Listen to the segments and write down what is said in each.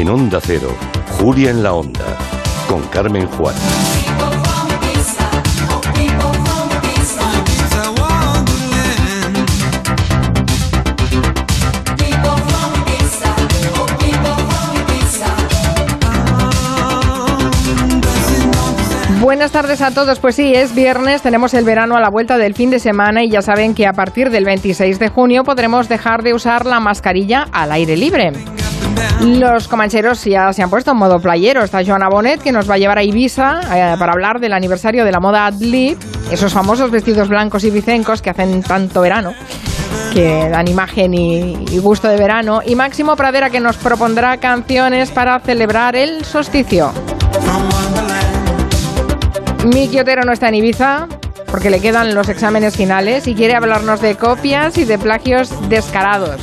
En Onda Cero, Julia en la Onda, con Carmen Juan. Buenas tardes a todos. Pues sí, es viernes, tenemos el verano a la vuelta del fin de semana y ya saben que a partir del 26 de junio podremos dejar de usar la mascarilla al aire libre. Los comancheros ya se han puesto en modo playero. Está Joana Bonet, que nos va a llevar a Ibiza para hablar del aniversario de la moda Adlib, esos famosos vestidos blancos y vicencos que hacen tanto verano, que dan imagen y gusto de verano. Y Máximo Pradera, que nos propondrá canciones para celebrar el solsticio. Miki Otero no está en Ibiza porque le quedan los exámenes finales y quiere hablarnos de copias y de plagios descarados.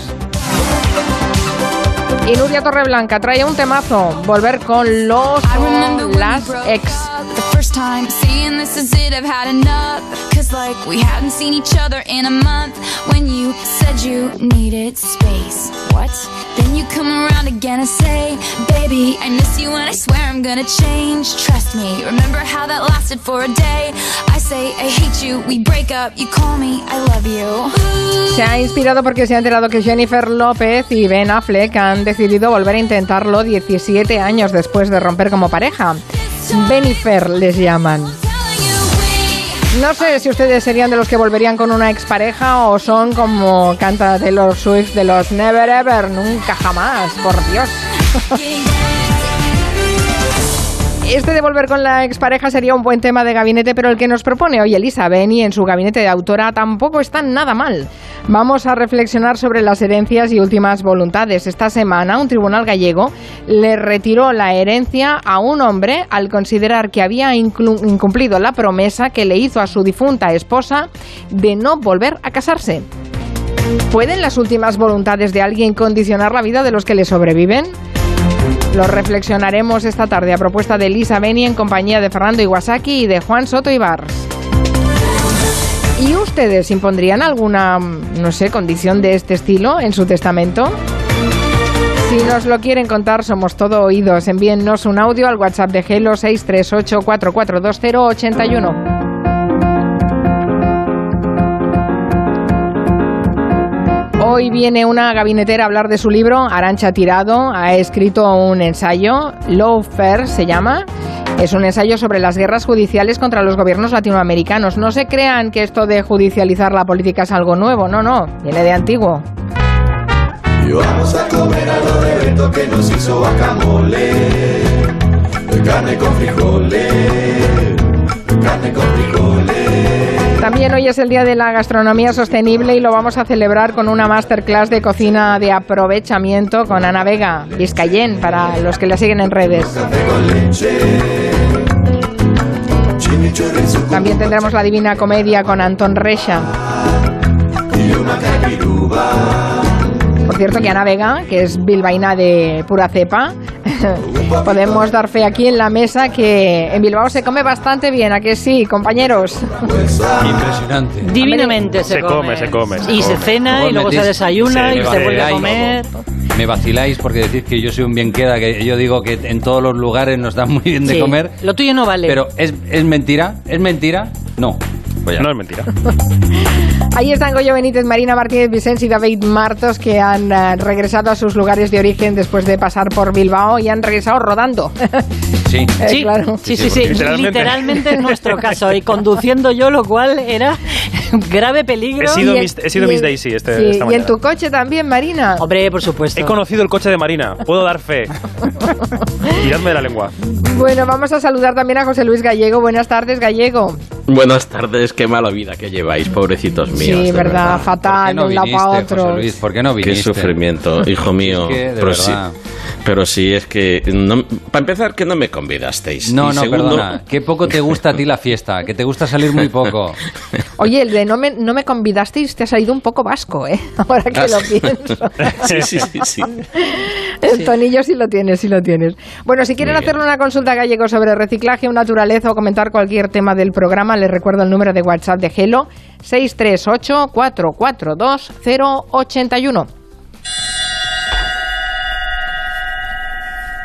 Y Nuria Torreblanca trae un temazo, volver con las ex. Time seeing this is it, I've had enough. Cause like we hadn't seen each other in a month. When you said you needed space, what? Then you come around again and say, baby, I miss you and I swear I'm gonna change. Trust me, remember how that lasted for a day. I say I hate you, we break up, you call me, I love you. Se ha inspirado porque se ha enterado que Jennifer López y Ben Affleck han decidido volver a intentarlo 17 años después de romper como pareja. Benifer les llaman. No sé si ustedes serían de los que volverían con una expareja o son como canta Taylor Swift de los Never Ever, nunca jamás, por Dios. Este de volver con la expareja sería un buen tema de gabinete, pero el que nos propone hoy Elisa Beni en su gabinete de autora tampoco está nada mal. Vamos a reflexionar sobre las herencias y últimas voluntades. Esta semana un tribunal gallego le retiró la herencia a un hombre al considerar que había incumplido la promesa que le hizo a su difunta esposa de no volver a casarse. ¿Pueden las últimas voluntades de alguien condicionar la vida de los que le sobreviven? Lo reflexionaremos esta tarde a propuesta de Elisa Beni en compañía de Fernando Iwasaki y de Juan Soto Ibars. ¿Y ustedes impondrían alguna, no sé, condición de este estilo en su testamento? Si nos lo quieren contar, somos todo oídos. Envíennos un audio al WhatsApp de Gelo 638 442081. Hoy viene una gabinetera a hablar de su libro. Arantxa Tirado ha escrito un ensayo, Lawfare se llama. Es un ensayo sobre las guerras judiciales contra los gobiernos latinoamericanos. No se crean que esto de judicializar la política es algo nuevo, no, viene de antiguo. Y vamos a comer algo de Beto que nos hizo guacamole, carne con frijoles, carne con frijoles. También hoy es el Día de la Gastronomía Sostenible y lo vamos a celebrar con una masterclass de cocina de aprovechamiento con Ana Vega, Vizcayen, para los que la siguen en redes. También tendremos la Divina Comedia con Antón Reixa. Por cierto que Ana Vega, que es bilbaína de pura cepa, podemos dar fe aquí en la mesa que en Bilbao se come bastante bien, ¿a que sí, compañeros? Impresionante. Divinamente se come. Y se cena y luego se desayuna y se vuelve a comer. Me vaciláis porque decís que yo soy un bien queda, que yo digo que en todos los lugares nos dan muy bien de comer. Lo tuyo no vale. Pero ¿es mentira? ¿Es mentira? No. Pues no es mentira. Ahí están Goyo Benítez, Marina Martínez Vicens y David Martos, que han regresado a sus lugares de origen después de pasar por Bilbao y han regresado rodando. Sí. Claro. Sí. Literalmente en nuestro caso. Y conduciendo yo, lo cual era grave peligro. He sido Miss Daisy esta mañana. Y en tu coche también, Marina. Hombre, por supuesto. He conocido el coche de Marina. Puedo dar fe. Tiradme de la lengua. Bueno, vamos a saludar también a José Luis Gallego. Buenas tardes, Gallego. Buenas tardes, qué mala vida que lleváis, pobrecitos míos. Sí, verdad, fatal, de un lado para otro. José Luis, ¿por qué no viniste? Qué sufrimiento, hijo mío. Es que, de verdad. Pero sí, es que... para empezar, que no me convidasteis. No, segundo... perdona. Qué poco te gusta a ti la fiesta, que te gusta salir muy poco. Oye, el de no me convidasteis te ha salido un poco vasco, ¿eh? Ahora que lo pienso. Sí. El tonillo sí lo tienes. Bueno, si quieren hacerle una consulta a Gallego sobre reciclaje o naturaleza o comentar cualquier tema del programa, les recuerdo el número de WhatsApp de Gelo, 638 442 081.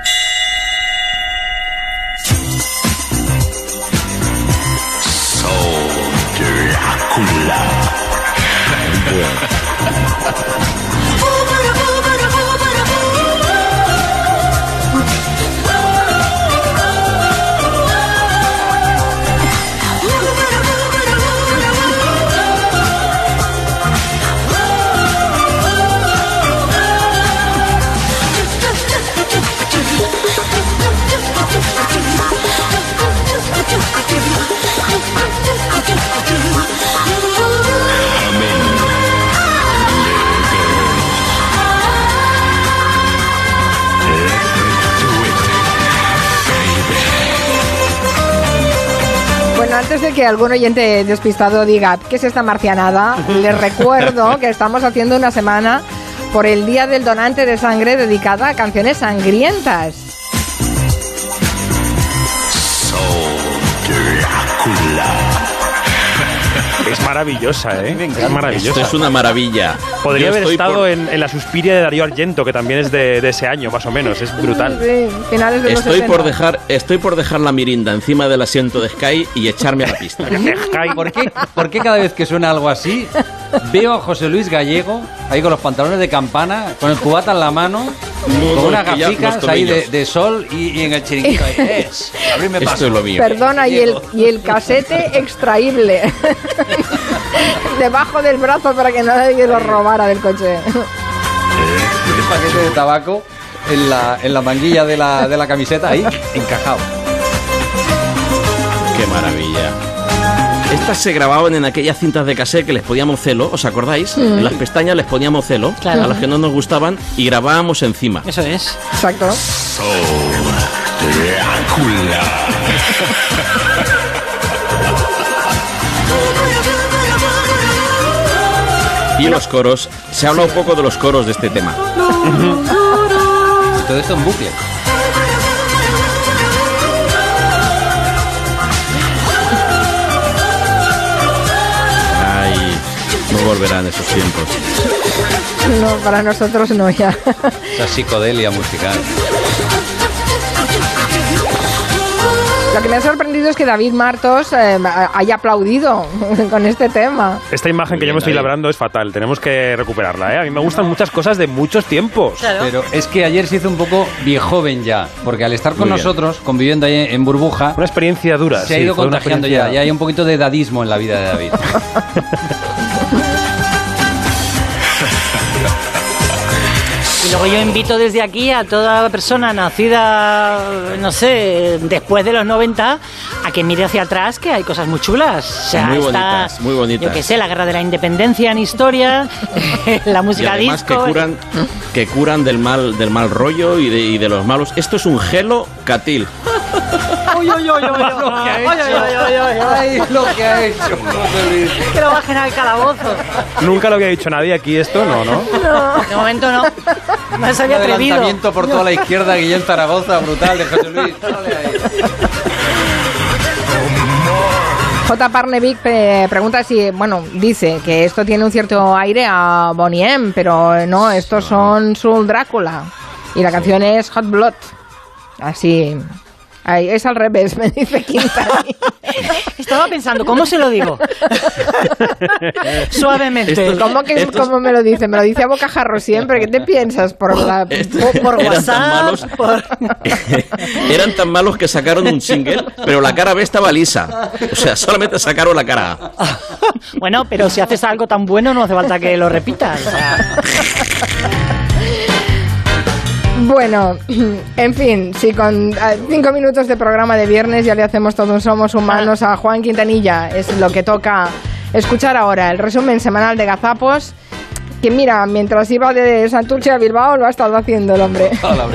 Antes de que algún oyente despistado diga ¿qué es esta marcianada? Les recuerdo que estamos haciendo una semana por el Día del Donante de Sangre dedicada a canciones sangrientas. Es maravillosa, ¿eh? Es maravillosa. Esto es una maravilla. Podría haber estado en la Suspiria de Darío Argento, que también es de ese año, más o menos. Es brutal. Sí, finales de los 60. Estoy por dejar la mirinda encima del asiento de Sky y echarme a la pista. ¿Por qué cada vez que suena algo así veo a José Luis Gallego ahí con los pantalones de campana, con el cubata en la mano, con unas gaficas ahí de sol y en el chiringuito ahí? Abrirme paso. Esto es lo mío. Perdona, y el casete extraíble debajo del brazo para que nadie lo robara del coche. Un paquete de tabaco en la manguilla de la camiseta ahí, encajado. ¡Qué maravilla! Estas se grababan en aquellas cintas de cassette que les poníamos celo, ¿os acordáis? En las pestañas les poníamos celo, claro, a las que no nos gustaban, y grabábamos encima. Eso es. Exacto. Drácula. Y los coros, se habla un poco de los coros de este tema. Todo esto en bucle. Ay, no volverán esos tiempos. No, para nosotros no ya. Esa psicodelia musical. Lo que me ha sorprendido es que David Martos haya aplaudido con este tema. Esta imagen que yo me estoy labrando es fatal. Tenemos que recuperarla, ¿eh? A mí me gustan muchas cosas de muchos tiempos. Claro. Pero es que ayer se hizo un poco viejoven ya, porque al estar con nosotros, conviviendo ahí en burbuja, Una experiencia dura. se ha ido fue una contagiando experiencia- ya hay un poquito de edadismo en la vida de David. Y luego yo invito desde aquí a toda persona nacida, no sé, después de los 90, a que mire hacia atrás, que hay cosas muy chulas. O sea, Muy está, bonitas, muy bonitas. Yo qué sé, la guerra de la independencia en historia, la Y música además disco. que curan del mal rollo y de los malos. Esto es un gelo catil. Ay, lo que ha hecho José Luis. Que lo bajen al calabozo. Nunca lo había dicho nadie aquí esto, ¿no? De momento no. No se había Un atrevido. adelantamiento por toda la izquierda, Guillén Zaragoza, brutal, de José Luis. Dale ahí. J. Parnevik pregunta si, bueno, dice que esto tiene un cierto aire a Boney M, pero no, estos son Soul Drácula. Y la canción es Hot Blood. Así. Ay, es al revés, me dice Quintana. Estaba pensando, ¿cómo se lo digo? Suavemente. ¿Cómo me lo dice? Me lo dice a bocajarro siempre. ¿Qué te piensas? Por Eran tan malos, eran tan malos que sacaron un single, pero la cara B estaba lisa. O sea, solamente sacaron la cara A. Bueno, pero si haces algo tan bueno no hace falta que lo repitas. O sea. Bueno, en fin, si con 5 minutos de programa de viernes ya le hacemos todo un Somos Humanos a Juan Quintanilla, es lo que toca escuchar ahora, el resumen semanal de Gazapos, que mira, mientras iba de Santurce a Bilbao lo ha estado haciendo el hombre.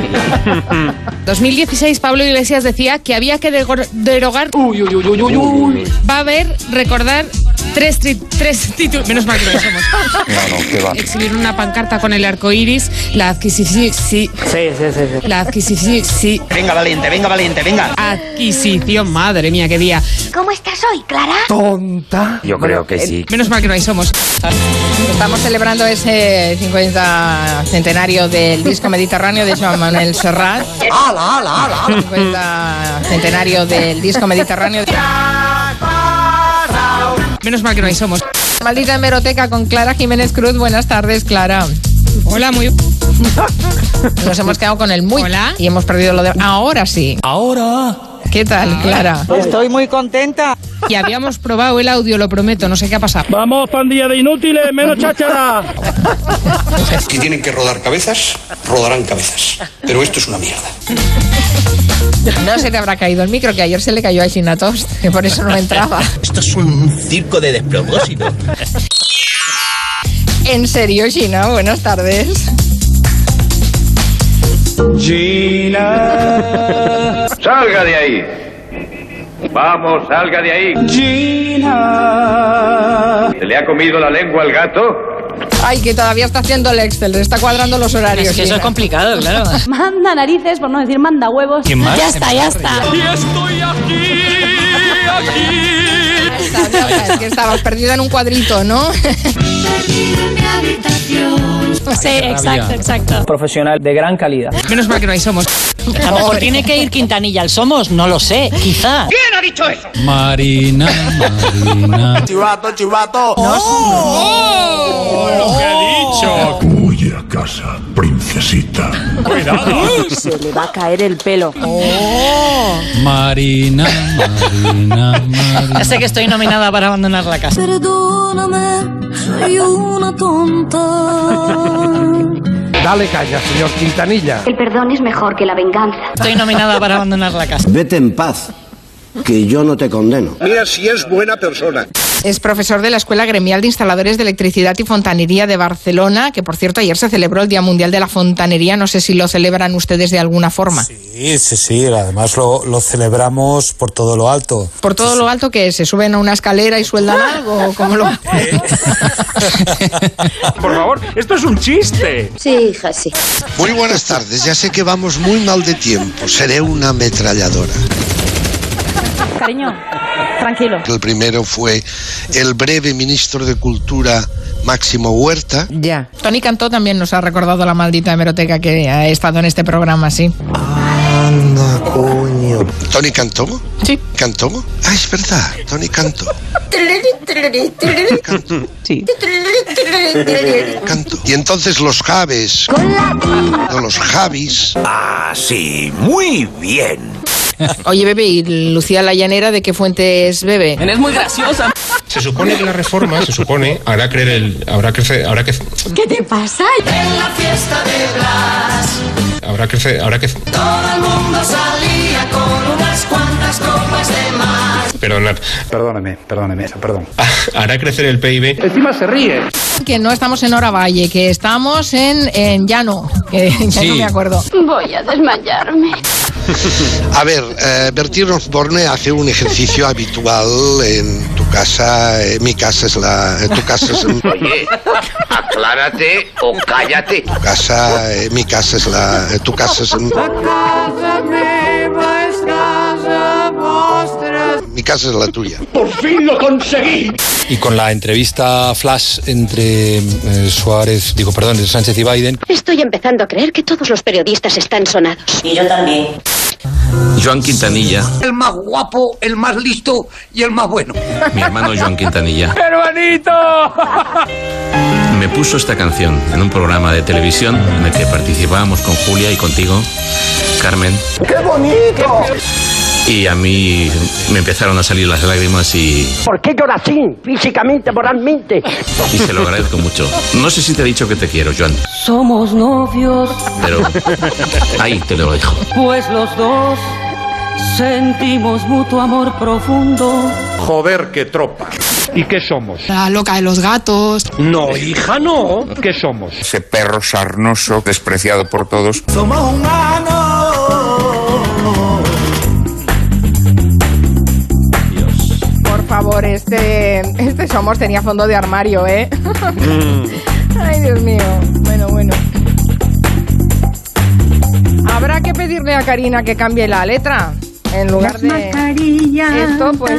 2016 Pablo Iglesias decía que había que derogar. Va a haber, recordar, tres títulos. Menos mal que no somos. Exhibir una pancarta con el arco iris, la adquisición. Sí. La adquisición. Sí. Venga, valiente, venga. Adquisición, madre mía, qué día. ¿Cómo estás hoy, Clara? Tonta. Yo creo que sí. Menos mal que no hay somos. Estamos celebrando ese 50 centenario del disco Mediterráneo de Joan Manuel Serrat. ¡Hala! 50 centenario del disco Mediterráneo. Menos mal que no hay somos. Maldita hemeroteca con Clara Jiménez Cruz. Buenas tardes, Clara. Hola, muy. Nos hemos quedado con el muy. Hola. Y hemos perdido lo de. Ahora sí. Ahora. ¿Qué tal, Clara? Estoy muy contenta. Y habíamos probado el audio, lo prometo, no sé qué ha pasado. Vamos, pandilla de inútiles, menos cháchara. Si tienen que rodar cabezas, rodarán cabezas. Pero esto es una mierda. No se te habrá caído el micro, que ayer se le cayó a Gina Tost, que por eso no entraba. Esto es un circo de despropósito. En serio, Gina, buenas tardes. Gina. Salga de ahí. Vamos, salga de ahí. Gina. ¿Se le ha comido la lengua al gato? Ay, que todavía está haciendo el Excel, le está cuadrando los horarios. Es que eso es complicado, claro. Manda narices, por no decir manda huevos. ¿Quién más? Ya está. Y estoy aquí. Es que estabas perdida en un cuadrito, ¿no? Sí, exacto. Profesional de gran calidad. Menos mal que no hay Somos. A lo mejor tiene que ir Quintanilla al Somos, no lo sé, quizá. ¿Quién ha dicho eso? Marina. Chivato. Lo que he dicho. Huye a casa, princesita. Cuidado. Se le va a caer el pelo. Marina. Ya sé que estoy nominada para abandonar la casa. Perdóname, soy una tonta. Dale caña, señor Quintanilla. El perdón es mejor que la venganza. Estoy nominada para abandonar la casa. Vete en paz, que yo no te condeno. Mira si es buena persona. Es profesor de la Escuela Gremial de Instaladores de Electricidad y Fontanería de Barcelona, que por cierto ayer se celebró el Día Mundial de la Fontanería. No sé si lo celebran ustedes de alguna forma. Sí, además lo celebramos por todo lo alto. ¿Por todo lo alto qué es? ¿Se suben a una escalera y sueldan algo? ¿O cómo lo...? Por favor, esto es un chiste. Sí, hija, sí. Muy buenas tardes, ya sé que vamos muy mal de tiempo. Seré una ametralladora. Cariño, tranquilo. El primero fue el breve ministro de Cultura, Máximo Huerta. Ya. Tony Cantó también nos ha recordado la maldita hemeroteca que ha estado en este programa, sí. Anda, coño. ¿Tony Cantó? Sí. ¿Cantó? Ah, es verdad, Tony Cantó. Canto. Sí. Canto. Y entonces los Javes. No, los Javis. Ah, sí, muy bien. Oye, Bebe, ¿y Lucía la Llanera de qué fuentes bebe? Es muy graciosa. Se supone que la reforma, hará crecer, ¿Qué te pasa? En la fiesta de Blas. habrá que Todo el mundo salía con unas cuantas copas de más. Perdóname, perdón. Hará crecer el PIB. Encima se ríe. Que no estamos en Oravalle, que estamos en Llano, que ya Sí. no me acuerdo. Voy a desmayarme. A ver, Bertín Osborne hace un ejercicio habitual en tu casa. Mi casa es la. Tu casa es. Oye, aclárate o cállate. Tu casa. Mi casa es la. Tu casa es. Mi casa es la tuya. ¡Por fin lo conseguí! Y con la entrevista flash entre Sánchez y Biden. Estoy empezando a creer que todos los periodistas están sonados. Y yo también. Joan Quintanilla, El más guapo, el más listo y el más bueno. mi hermano Joan Quintanilla, ¡Hermanito! me puso esta canción en un programa de televisión en el que participábamos con Julia y contigo, Carmen. ¡Qué bonito! Y a mí me empezaron a salir las lágrimas y ¿Por qué llora así? Físicamente, moralmente. se lo agradezco mucho. No sé si te he dicho que te quiero, Joan, Somos novios, pero ahí te lo dejo. pues los dos sentimos mutuo amor profundo. Joder, qué tropa. ¿Y qué somos? La loca de los gatos. No, hija, no. ¿Qué somos? Ese perro sarnoso, despreciado por todos. Somos humanos. Por favor, este Somos tenía fondo de armario, ¿eh? Ay, Dios mío. Bueno. Habrá que pedirle a Karina que cambie la letra. En lugar de esto, pues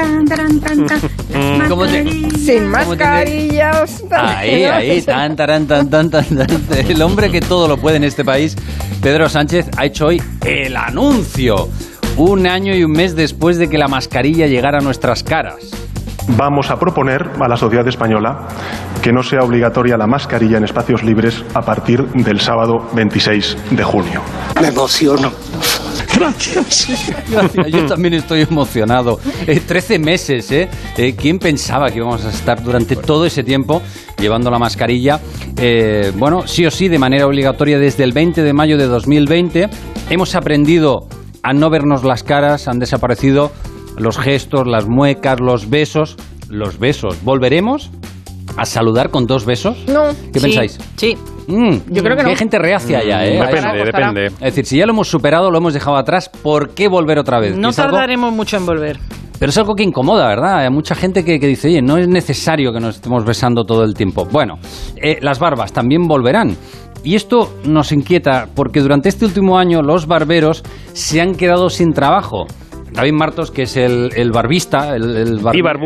¿Cómo te- sin mascarillas. Ahí, tan. El hombre que todo lo puede en este país, Pedro Sánchez, ha hecho hoy el anuncio. 1 año y 1 mes después de que la mascarilla llegara a nuestras caras. Vamos a proponer a la sociedad española que no sea obligatoria la mascarilla en espacios libres a partir del sábado 26 de junio. Me emociono. Gracias. Yo también estoy emocionado. 13 meses, ¿eh? ¿Quién pensaba que íbamos a estar durante todo ese tiempo llevando la mascarilla? Bueno, sí o sí, de manera obligatoria desde el 20 de mayo de 2020. Hemos aprendido a no vernos las caras, han desaparecido los gestos, las muecas, los besos. Los besos. ¿Volveremos a saludar con 2 besos? No. ¿Qué pensáis? Sí. Yo creo que no. Hay gente reacia ya, Depende. Es decir, si ya lo hemos superado, lo hemos dejado atrás, ¿por qué volver otra vez? No tardaremos mucho en volver. Pero es algo que incomoda, ¿verdad? Hay mucha gente que dice, oye, no es necesario que nos estemos besando todo el tiempo. Bueno, las barbas también volverán. Y esto nos inquieta porque durante este último año los barberos se han quedado sin trabajo. David Martos, que es el barbista, el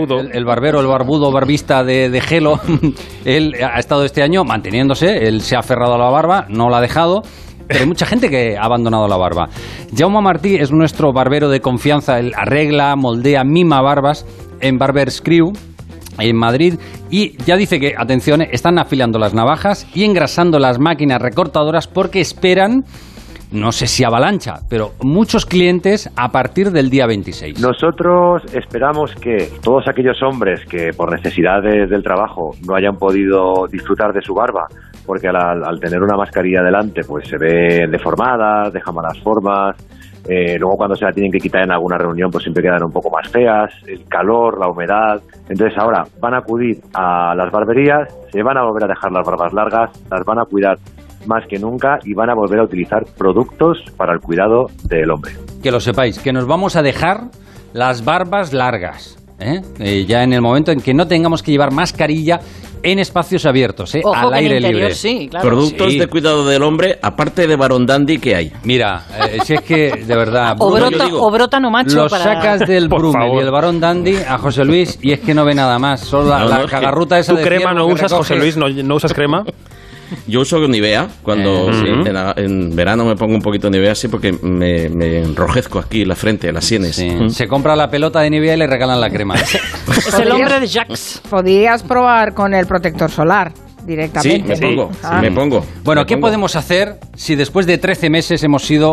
barbudo barbista de Gelo, él ha estado este año manteniéndose, él se ha aferrado a la barba, no la ha dejado, pero hay mucha gente que ha abandonado la barba. Jaume Martí es nuestro barbero de confianza, él arregla, moldea, mima barbas en Barber's Crew, en Madrid, y ya dice que, atención, están afilando las navajas y engrasando las máquinas recortadoras porque esperan, no sé si avalancha, pero muchos clientes a partir del día 26. Nosotros esperamos que todos aquellos hombres que por necesidades del trabajo no hayan podido disfrutar de su barba, porque al tener una mascarilla delante pues se ven deformadas, dejan malas formas, luego cuando se la tienen que quitar en alguna reunión pues siempre quedan un poco más feas, el calor, la humedad. Entonces ahora van a acudir a las barberías, se van a volver a dejar las barbas largas, las van a cuidar más que nunca y van a volver a utilizar productos para el cuidado del hombre. Que lo sepáis, que nos vamos a dejar las barbas largas, ya en el momento en que no tengamos que llevar mascarilla en espacios abiertos, al aire libre. Sí, claro. Productos de cuidado del hombre, aparte de Barón Dandy, ¿qué hay? Mira, si es que, de verdad... o brota no macho. Lo sacas del Brummel y el Barón Dandy a José Luis y es que no ve nada más. Solo la cagarruta esa ¿Tú de crema no usas, José Luis? ¿No usas crema? Yo uso Nivea, cuando en verano me pongo un poquito de Nivea así porque me enrojezco aquí la frente, las sienes. Sí. Se compra la pelota de Nivea y le regalan la crema. Es el hombre de Jax. Podrías probar con el protector solar directamente. Sí, me pongo. Bueno, ¿qué podemos hacer si después de 13 meses hemos sido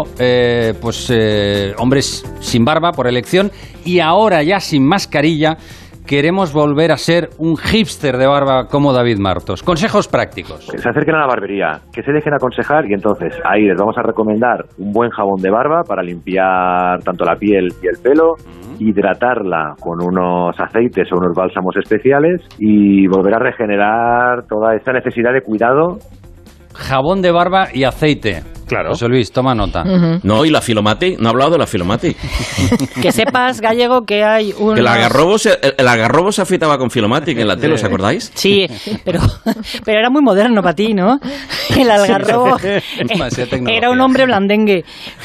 hombres sin barba por elección y ahora ya sin mascarilla queremos volver a ser un hipster de barba como David Martos? Consejos prácticos. Que se acerquen a la barbería, que se dejen aconsejar y entonces ahí les vamos a recomendar un buen jabón de barba para limpiar tanto la piel y el pelo, hidratarla con unos aceites o unos bálsamos especiales y volver a regenerar toda esta necesidad de cuidado. Jabón de barba y aceite. Claro. José Luis, toma nota. No, y la Filomati, no he hablado de la Filomati. Que sepas, Gallego, que hay un... Que el algarrobo se afeitaba con Filomatic en la tele, ¿os acordáis? Sí, pero era muy moderno para ti, ¿no? El algarrobo era un hombre blandengue.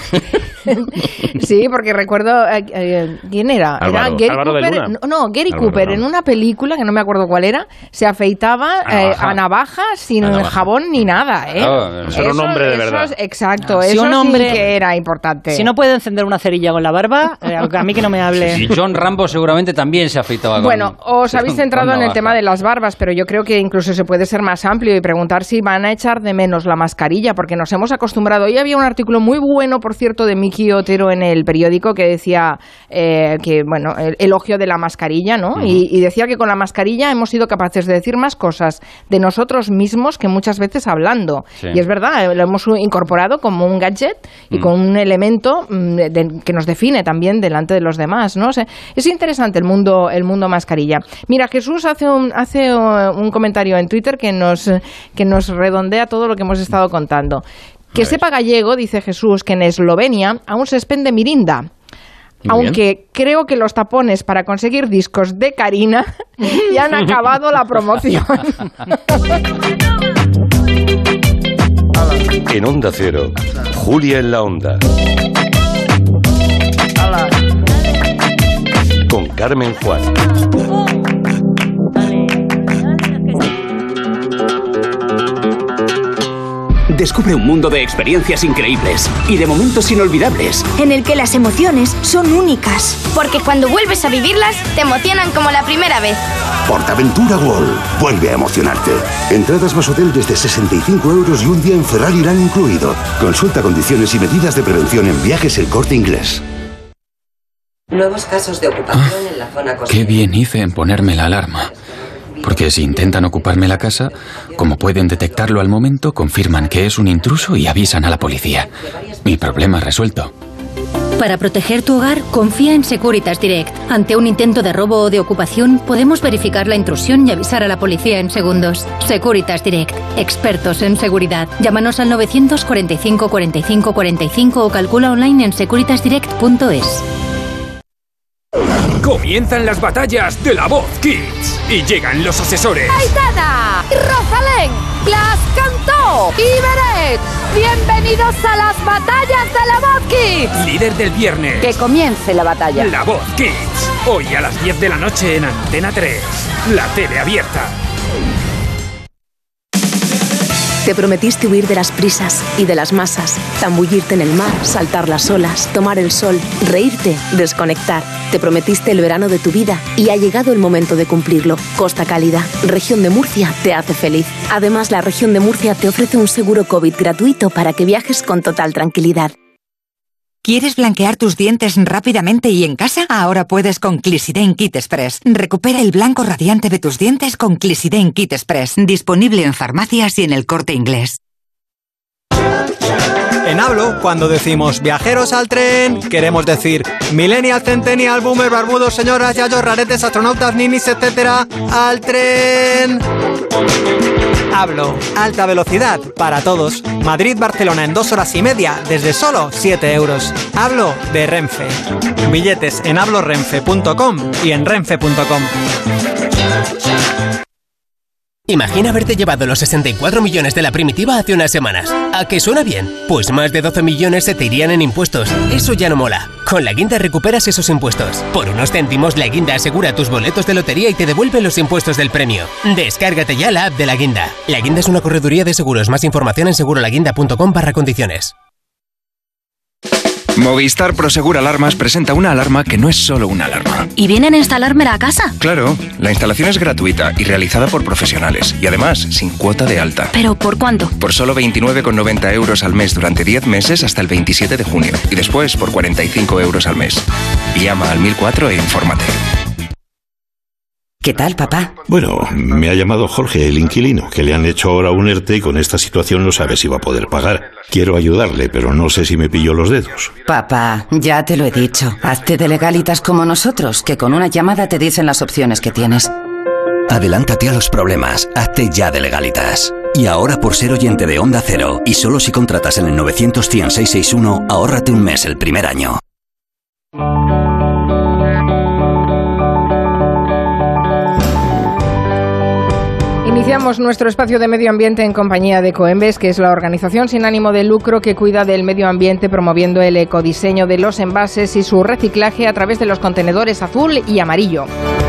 Sí, porque recuerdo... ¿Quién era? Álvaro. Era Álvaro Gary de Cooper. Luna. No, Gary Cooper, en una película que no me acuerdo cuál era, se afeitaba a navaja sin jabón ni nada, ¿eh? Eso era un hombre de verdad. Exacto, Si eso un hombre, sí que era importante. Si no puede encender una cerilla con la barba, a mí que no me hable. Y John Rambo seguramente también se afeitaba con... Bueno, os habéis centrado en el tema de las barbas, pero yo creo que incluso se puede ser más amplio y preguntar si van a echar de menos la mascarilla, porque nos hemos acostumbrado. Hoy había un artículo muy bueno, por cierto, de Miki Otero en El Periódico que decía que, bueno, el elogio de la mascarilla, ¿no? Y decía que con la mascarilla hemos sido capaces de decir más cosas de nosotros mismos que muchas veces hablando. Sí. Y es verdad, lo hemos incorporado como un gadget y con un elemento que nos define también delante de los demás, ¿no? O sea, es interesante el mundo mascarilla. Mira, Jesús hace un comentario en Twitter que nos redondea todo lo que hemos estado contando. Que sepa Gallego, dice Jesús, que en Eslovenia aún se expende mirinda. Aunque creo que los tapones para conseguir discos de Karina ya han acabado la promoción. En Onda Cero, Julia en la Onda. Con Carmen Juan. Descubre un mundo de experiencias increíbles y de momentos inolvidables. En el que las emociones son únicas. Porque cuando vuelves a vivirlas, te emocionan como la primera vez. PortAventura World. Vuelve a emocionarte. Entradas más hotel desde 65 € y un día en Ferrari irán incluido. Consulta condiciones y medidas de prevención en Viajes El Corte Inglés. Nuevos casos de ocupación en la zona costera. Qué bien hice en ponerme la alarma. Porque si intentan ocuparme la casa, como pueden detectarlo al momento, confirman que es un intruso y avisan a la policía. Mi problema resuelto. Para proteger tu hogar, confía en Securitas Direct. Ante un intento de robo o de ocupación, podemos verificar la intrusión y avisar a la policía en segundos. Securitas Direct, expertos en seguridad. Llámanos al 945 45 45 o calcula online en securitasdirect.es. Comienzan las batallas de La Voz Kids y llegan los asesores. Aitana, Rosalén, Blas Cantó y Beret. Bienvenidos a las batallas de La Voz Kids. Líder del viernes. Que comience la batalla. La Voz Kids. Hoy a las 10 de la noche en Antena 3. La tele abierta. Te prometiste huir de las prisas y de las masas, zambullirte en el mar, saltar las olas, tomar el sol, reírte, desconectar. Te prometiste el verano de tu vida y ha llegado el momento de cumplirlo. Costa Cálida, región de Murcia, te hace feliz. Además, la región de Murcia te ofrece un seguro COVID gratuito para que viajes con total tranquilidad. ¿Quieres blanquear tus dientes rápidamente y en casa? Ahora puedes con Clisiden Kit Express. Recupera el blanco radiante de tus dientes con Clisiden Kit Express. Disponible en farmacias y en El Corte Inglés. En Hablo, cuando decimos viajeros al tren, queremos decir millennial, centennial, boomer, barbudos, señoras, yayos, raretes, astronautas, ninis, etcétera, al tren. Hablo, alta velocidad para todos. Madrid-Barcelona en 2 horas y media desde solo 7 euros. Hablo de Renfe. Billetes en hablorenfe.com y en renfe.com. Imagina haberte llevado los 64 millones de la primitiva hace unas semanas. ¿A qué suena bien? Pues más de 12 millones se te irían en impuestos. Eso ya no mola. Con La Guinda recuperas esos impuestos. Por unos céntimos, La Guinda asegura tus boletos de lotería y te devuelve los impuestos del premio. Descárgate ya la app de La Guinda. La Guinda es una correduría de seguros. Más información en segurolaguinda.com/condiciones. Movistar Prosegur Alarmas presenta una alarma que no es solo una alarma. ¿Y vienen a instalármela a casa? Claro, la instalación es gratuita y realizada por profesionales. Y además, sin cuota de alta. ¿Pero por cuánto? Por solo 29,90 euros al mes durante 10 meses hasta el 27 de junio. Y después por 45 euros al mes. Llama al 1004 e infórmate. ¿Qué tal, papá? Bueno, me ha llamado Jorge, el inquilino, que le han hecho ahora un ERTE y con esta situación no sabe si va a poder pagar. Quiero ayudarle, pero no sé si me pillo los dedos. Papá, ya te lo he dicho. Hazte de Legalitas como nosotros, que con una llamada te dicen las opciones que tienes. Adelántate a los problemas. Hazte ya de Legalitas. Y ahora, por ser oyente de Onda Cero, y solo si contratas en el 900-100-661, ahórrate un mes el primer año. Iniciamos nuestro espacio de medio ambiente en compañía de Coembes, que es la organización sin ánimo de lucro que cuida del medio ambiente, promoviendo el ecodiseño de los envases y su reciclaje a través de los contenedores azul y amarillo.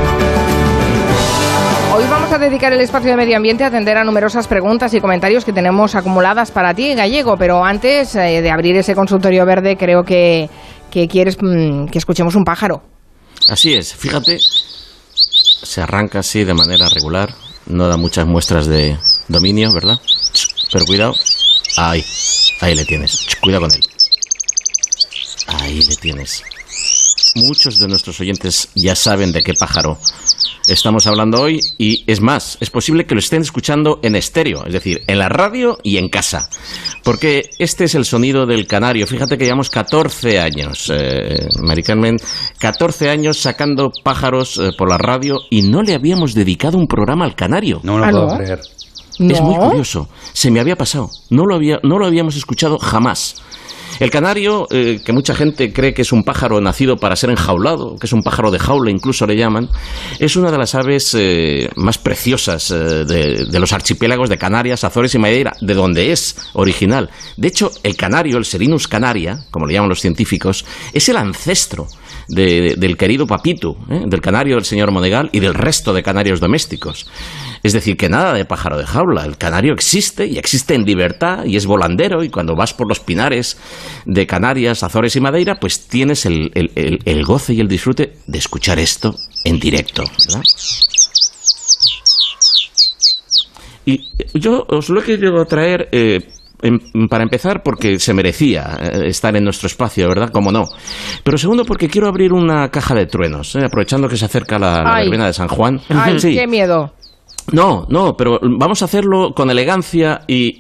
Hoy vamos a dedicar el espacio de medio ambiente a atender a numerosas preguntas y comentarios que tenemos acumuladas para ti, Gallego, pero antes de abrir ese consultorio verde, creo que quieres que escuchemos un pájaro. Así es, fíjate, se arranca así de manera regular. No da muchas muestras de dominio, ¿verdad? Pero cuidado. Ahí le tienes. Cuidado con él. Ahí le tienes. Muchos de nuestros oyentes ya saben de qué pájaro estamos hablando hoy y es más, es posible que lo estén escuchando en estéreo, es decir, en la radio y en casa. Porque este es el sonido del canario. Fíjate que llevamos 14 años, Mari Carmen, 14 años sacando pájaros por la radio y no le habíamos dedicado un programa al canario. No lo puedo creer. Es muy curioso. Se me había pasado. No lo habíamos escuchado jamás. El canario, que mucha gente cree que es un pájaro nacido para ser enjaulado, que es un pájaro de jaula, incluso le llaman, es una de las aves más preciosas de los archipiélagos de Canarias, Azores y Madeira, de donde es original. De hecho, el canario, el Serinus canaria, como le llaman los científicos, es el ancestro del querido Papito, del canario del señor Monegal y del resto de canarios domésticos. Es decir, que nada de pájaro de jaula. El canario existe y existe en libertad y es volandero, y cuando vas por los pinares de Canarias, Azores y Madeira, pues tienes el goce y el disfrute de escuchar esto en directo, ¿verdad? Y yo os lo he querido traer para empezar porque se merecía estar en nuestro espacio, ¿verdad? Cómo no. Pero segundo porque quiero abrir una caja de truenos, aprovechando que se acerca la verbena de San Juan. ¡Ay, sí. qué miedo! No, pero vamos a hacerlo con elegancia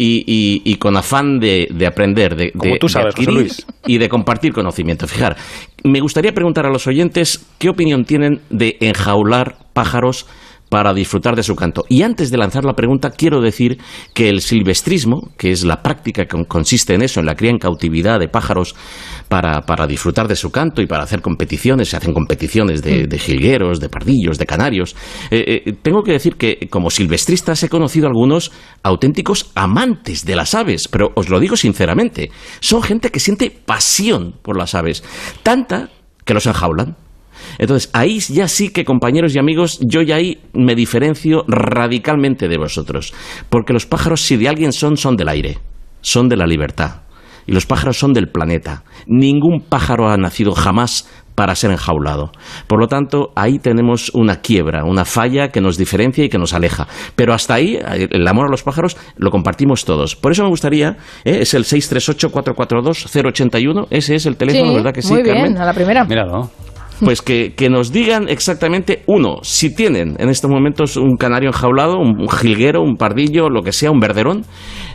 y con afán de aprender, como tú sabes, de adquirir José Luis, y de compartir conocimiento. Fijar, me gustaría preguntar a los oyentes qué opinión tienen de enjaular pájaros para disfrutar de su canto. Y antes de lanzar la pregunta, quiero decir que el silvestrismo, que es la práctica que consiste en eso, en la cría en cautividad de pájaros para disfrutar de su canto y para hacer competiciones, se hacen competiciones de jilgueros, de pardillos, de canarios. Tengo que decir que como silvestristas he conocido algunos auténticos amantes de las aves, pero os lo digo sinceramente, son gente que siente pasión por las aves, tanta que los enjaulan. Entonces, ahí ya sí que, compañeros y amigos, yo ya ahí me diferencio radicalmente de vosotros. Porque los pájaros, si de alguien son del aire, son de la libertad. Y los pájaros son del planeta. Ningún pájaro ha nacido jamás para ser enjaulado. Por lo tanto, ahí tenemos una quiebra, una falla que nos diferencia y que nos aleja. Pero hasta ahí, el amor a los pájaros lo compartimos todos. Por eso me gustaría, es el 638-442-081, ese es el teléfono, sí, ¿verdad que sí, muy bien, Carmen? a la primera. Míralo. Pues que nos digan exactamente, uno, si tienen en estos momentos un canario enjaulado, un jilguero, un pardillo, lo que sea, un verderón,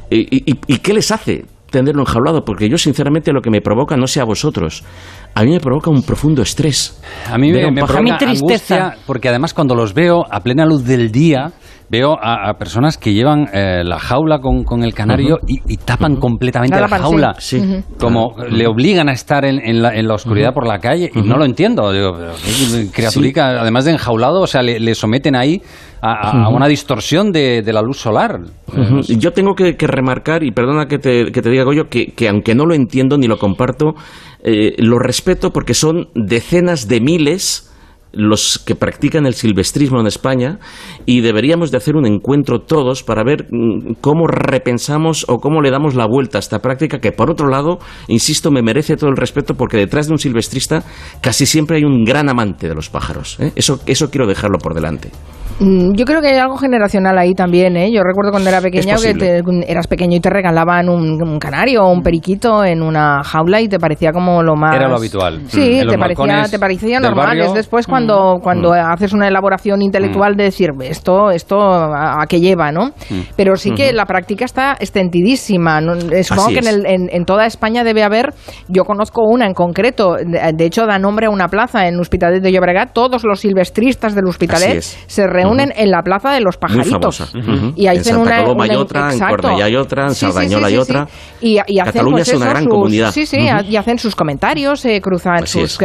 y qué les hace tenerlo enjaulado, porque yo sinceramente lo que me provoca, no sé a vosotros, a mí me provoca un profundo estrés. A mí me provoca angustia, porque además cuando los veo a plena luz del día, veo a personas que llevan la jaula con el canario y tapan completamente la jaula. Sí. Como le obligan a estar en la oscuridad por la calle. Y no lo entiendo. Digo, pero criaturica, sí, además de enjaulado, o sea, le someten ahí a una distorsión de la luz solar. Yo tengo que remarcar, y perdona que te diga, Goyo, que aunque no lo entiendo ni lo comparto, lo respeto porque son decenas de miles los que practican el silvestrismo en España, y deberíamos de hacer un encuentro todos para ver cómo repensamos o cómo le damos la vuelta a esta práctica que, por otro lado, insisto, me merece todo el respeto, porque detrás de un silvestrista casi siempre hay un gran amante de los pájaros, ¿eh? Eso quiero dejarlo por delante. Yo creo que hay algo generacional ahí también, ¿eh? Yo recuerdo cuando era pequeña que eras pequeño y te regalaban un canario o un periquito en una jaula y te parecía como lo más... Era lo habitual. Sí, te parecía normal. Es después cuando haces una elaboración intelectual de decir, esto a qué lleva, ¿no? Pero sí que la práctica está extendidísima. Supongo que en toda España debe haber, yo conozco una en concreto, de hecho da nombre a una plaza en L'Hospitalet de Llobregat, todos los silvestristas del Hospitalet se reúnen en la plaza de los pajaritos. Y ahí en Santa Coloma hay otra, en Cornellà hay otra, en Sardañola hay otra. Y hacen, Cataluña pues, es una gran comunidad. Y hacen sus comentarios, cruzan sus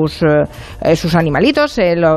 animalitos,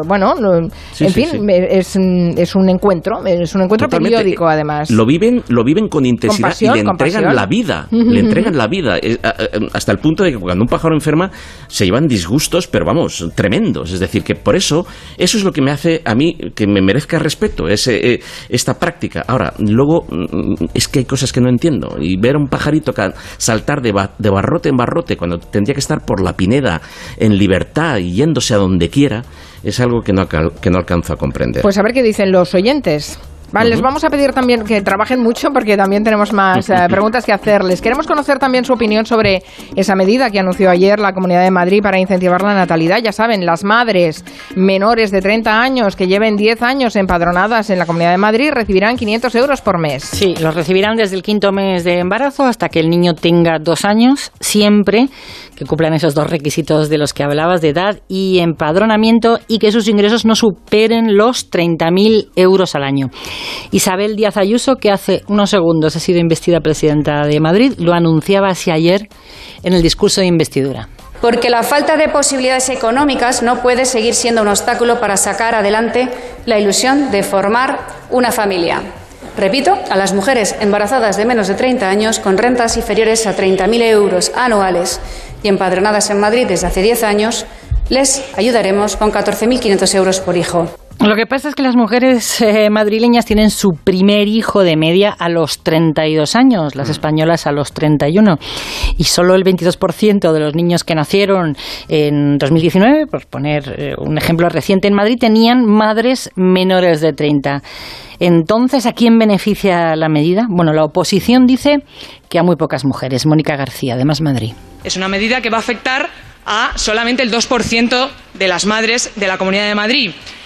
en fin, es un encuentro totalmente, periódico, además. Lo viven con intensidad, con pasión, y le entregan la vida. Le entregan la vida. Hasta el punto de que cuando un pájaro enferma se llevan disgustos, pero vamos, tremendos. Es decir, que por eso es lo que me hace a mí que me merezca respeto, esta práctica. Ahora, luego, es que hay cosas que no entiendo. Y ver a un pajarito saltar de barrote en barrote cuando tendría que estar por la pineda en libertad y yéndose a donde quiera, es algo que no alcanzo a comprender. Pues a ver qué dicen los oyentes. Vale, les vamos a pedir también que trabajen mucho porque también tenemos más preguntas que hacerles. Queremos conocer también su opinión sobre esa medida que anunció ayer la Comunidad de Madrid para incentivar la natalidad. Ya saben, las madres menores de 30 años que lleven 10 años empadronadas en la Comunidad de Madrid recibirán 500 euros por mes. Sí, los recibirán desde el 5º mes de embarazo hasta que el niño tenga 2 años, siempre que cumplan esos 2 requisitos de los que hablabas, de edad y empadronamiento, y que sus ingresos no superen los 30.000 euros al año. Isabel Díaz Ayuso, que hace unos segundos ha sido investida presidenta de Madrid, lo anunciaba así ayer en el discurso de investidura. Porque la falta de posibilidades económicas no puede seguir siendo un obstáculo para sacar adelante la ilusión de formar una familia. Repito, a las mujeres embarazadas de menos de 30 años con rentas inferiores a 30.000 euros anuales y empadronadas en Madrid desde hace 10 años, les ayudaremos con 14.500 euros por hijo. Lo que pasa es que las mujeres madrileñas tienen su primer hijo de media a los 32 años, las españolas a los 31. Y solo el 22% de los niños que nacieron en 2019, por poner un ejemplo reciente en Madrid, tenían madres menores de 30. Entonces, ¿a quién beneficia la medida? Bueno, la oposición dice que a muy pocas mujeres. Mónica García, de Más Madrid. Es una medida que va a afectar a solamente el 2% de las madres de la Comunidad de Madrid.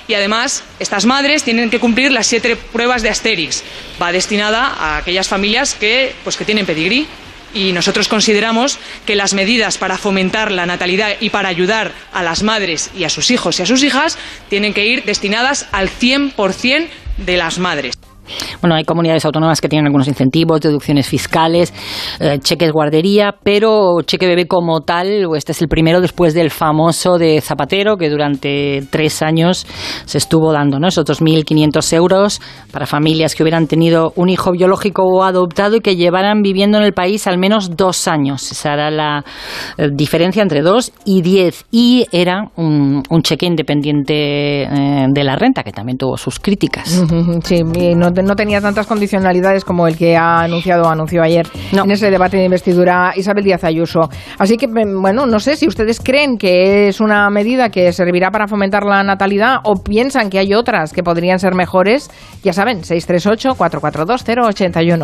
Y además, estas madres tienen que cumplir las 7 pruebas de Asterix. Va destinada a aquellas familias que tienen pedigrí. Y nosotros consideramos que las medidas para fomentar la natalidad y para ayudar a las madres y a sus hijos y a sus hijas tienen que ir destinadas al 100% de las madres. Bueno, hay comunidades autónomas que tienen algunos incentivos, deducciones fiscales, cheques guardería, pero cheque bebé como tal, este es el primero después del famoso de Zapatero, que durante 3 años se estuvo dando, ¿no? Esos 2.500 euros para familias que hubieran tenido un hijo biológico o adoptado y que llevaran viviendo en el país al menos 2 años. Esa era la diferencia entre 2 y 10. Y era un cheque independiente de la renta, que también tuvo sus críticas. Sí, no tenía tantas condicionalidades como el que anunció ayer en ese debate de investidura Isabel Díaz Ayuso. Así que, bueno, no sé si ustedes creen que es una medida que servirá para fomentar la natalidad o piensan que hay otras que podrían ser mejores. Ya saben, 638-442-081.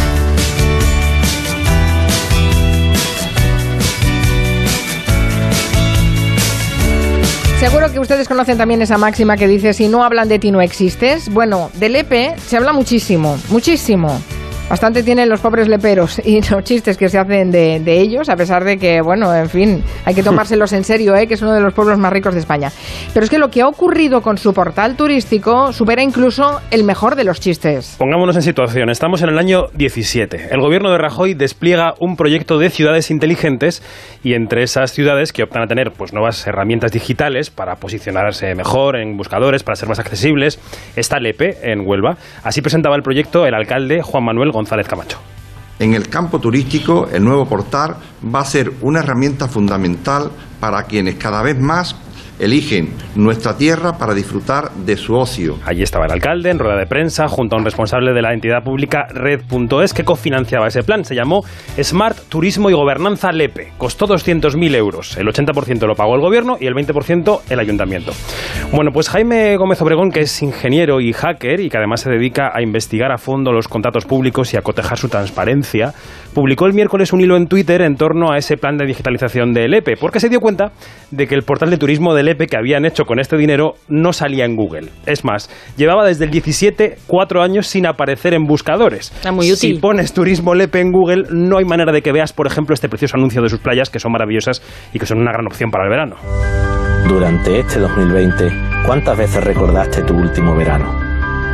Seguro que ustedes conocen también esa máxima que dice: si no hablan de ti no existes. Bueno, del EPE se habla muchísimo, muchísimo. Bastante tienen los pobres leperos y los chistes que se hacen de ellos, a pesar de que, bueno, en fin, hay que tomárselos en serio, que es uno de los pueblos más ricos de España. Pero es que lo que ha ocurrido con su portal turístico supera incluso el mejor de los chistes. Pongámonos en situación, estamos en el año 17. El gobierno de Rajoy despliega un proyecto de ciudades inteligentes y entre esas ciudades que optan a tener nuevas herramientas digitales para posicionarse mejor en buscadores, para ser más accesibles, está Lepe, en Huelva. Así presentaba el proyecto el alcalde Juan Manuel González Camacho. En el campo turístico, el nuevo portal va a ser una herramienta fundamental para quienes cada vez más eligen nuestra tierra para disfrutar de su ocio. Allí estaba el alcalde en rueda de prensa junto a un responsable de la entidad pública Red.es que cofinanciaba ese plan. Se llamó Smart Turismo y Gobernanza Lepe. Costó 200.000 euros. El 80% lo pagó el gobierno y el 20% el ayuntamiento. Bueno, pues Jaime Gómez Obregón, que es ingeniero y hacker y que además se dedica a investigar a fondo los contratos públicos y a cotejar su transparencia, publicó el miércoles un hilo en Twitter en torno a ese plan de digitalización de Lepe, porque se dio cuenta de que el portal de turismo de Lepe que habían hecho con este dinero no salía en Google. Es más, llevaba desde el 17 4 años sin aparecer en buscadores. Muy útil. Si pones turismo Lepe en Google, no hay manera de que veas, por ejemplo, este precioso anuncio de sus playas, que son maravillosas y que son una gran opción para el verano. Durante este 2020, ¿cuántas veces recordaste tu último verano?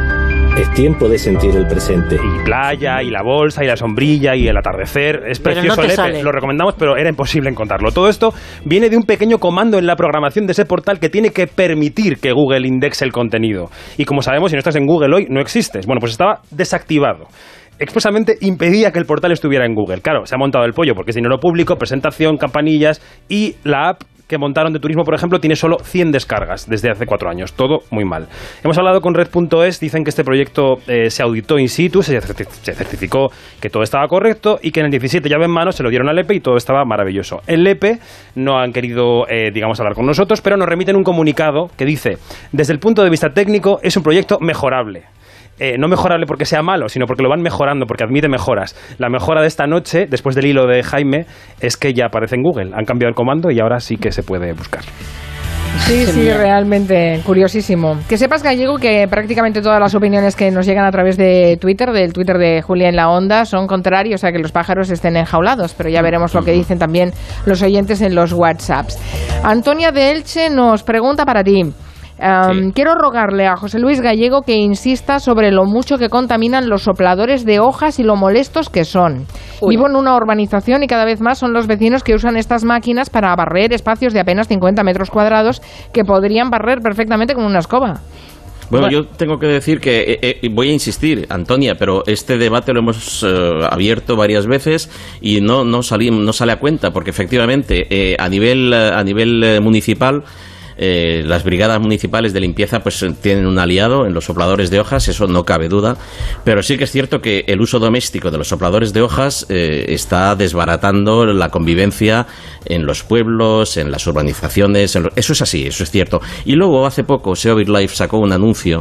Es tiempo de sentir el presente. Y playa, y la bolsa, y la sombrilla, y el atardecer. Es precioso el Lepe. Lo recomendamos, pero era imposible encontrarlo. Todo esto viene de un pequeño comando en la programación de ese portal que tiene que permitir que Google indexe el contenido. Y como sabemos, si no estás en Google hoy, no existes. Bueno, pues estaba desactivado. Expresamente impedía que el portal estuviera en Google. Claro, se ha montado el pollo porque es dinero público, presentación, campanillas, y la app que montaron de turismo, por ejemplo, tiene solo 100 descargas desde hace 4 años. Todo muy mal. Hemos hablado con Red.es, dicen que este proyecto se auditó in situ, se certificó que todo estaba correcto y que en el 17 llave en mano se lo dieron al Lepe y todo estaba maravilloso. El Lepe no han querido, hablar con nosotros, pero nos remiten un comunicado que dice: desde el punto de vista técnico es un proyecto mejorable. No mejorable porque sea malo, sino porque lo van mejorando, porque admite mejoras. La mejora de esta noche, después del hilo de Jaime, es que ya aparece en Google. Han cambiado el comando y ahora sí que se puede buscar. Sí, realmente curiosísimo. Que sepas, Gallego, que prácticamente todas las opiniones que nos llegan a través de Twitter, del Twitter de Julia en la Onda, son contrarios a que los pájaros estén enjaulados, pero ya veremos lo que dicen también los oyentes en los WhatsApps. Antonia de Elche nos pregunta para ti. Quiero rogarle a José Luis Gallego que insista sobre lo mucho que contaminan los sopladores de hojas y lo molestos que son. Vivo en una urbanización y cada vez más son los vecinos que usan estas máquinas para barrer espacios de apenas 50 metros cuadrados que podrían barrer perfectamente con una escoba. Bueno, yo tengo que decir que voy a insistir, Antonia, pero este debate lo hemos abierto varias veces y no sale a cuenta, porque efectivamente a nivel municipal las brigadas municipales de limpieza pues tienen un aliado en los sopladores de hojas, eso no cabe duda, pero sí que es cierto que el uso doméstico de los sopladores de hojas está desbaratando la convivencia en los pueblos, en las urbanizaciones, eso es así, eso es cierto. Y luego hace poco SEO BitLife anunció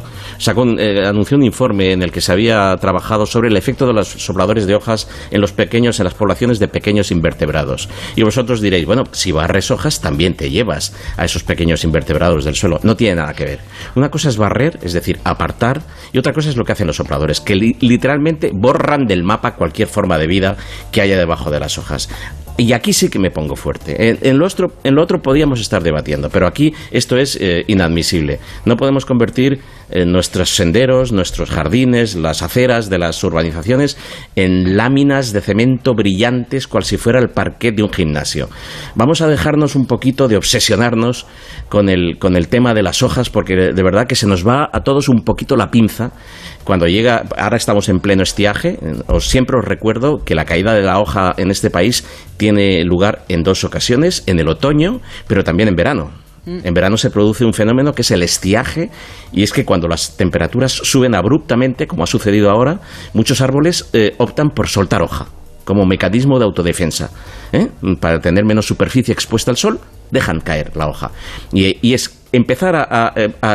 un informe en el que se había trabajado sobre el efecto de los sopladores de hojas en las poblaciones de pequeños invertebrados. Y vosotros diréis, bueno, si barres hojas también te llevas a esos pequeños invertebrados del suelo. No tiene nada que ver. Una cosa es barrer, es decir, apartar, y otra cosa es lo que hacen los sopladores, que literalmente borran del mapa cualquier forma de vida que haya debajo de las hojas. Y aquí sí que me pongo fuerte. En lo otro podíamos estar debatiendo, pero aquí esto es inadmisible. No podemos convertir nuestros senderos, nuestros jardines, las aceras de las urbanizaciones en láminas de cemento brillantes, cual si fuera el parquet de un gimnasio. Vamos a dejarnos un poquito de obsesionarnos con el tema de las hojas, porque de verdad que se nos va a todos un poquito la pinza. Cuando llega, ahora estamos en pleno estiaje, siempre os recuerdo que la caída de la hoja en este país tiene lugar en 2 ocasiones, en el otoño, pero también en verano. En verano se produce un fenómeno que es el estiaje, y es que cuando las temperaturas suben abruptamente, como ha sucedido ahora, muchos árboles optan por soltar hoja, como mecanismo de autodefensa. Para tener menos superficie expuesta al sol, dejan caer la hoja. Y es empezar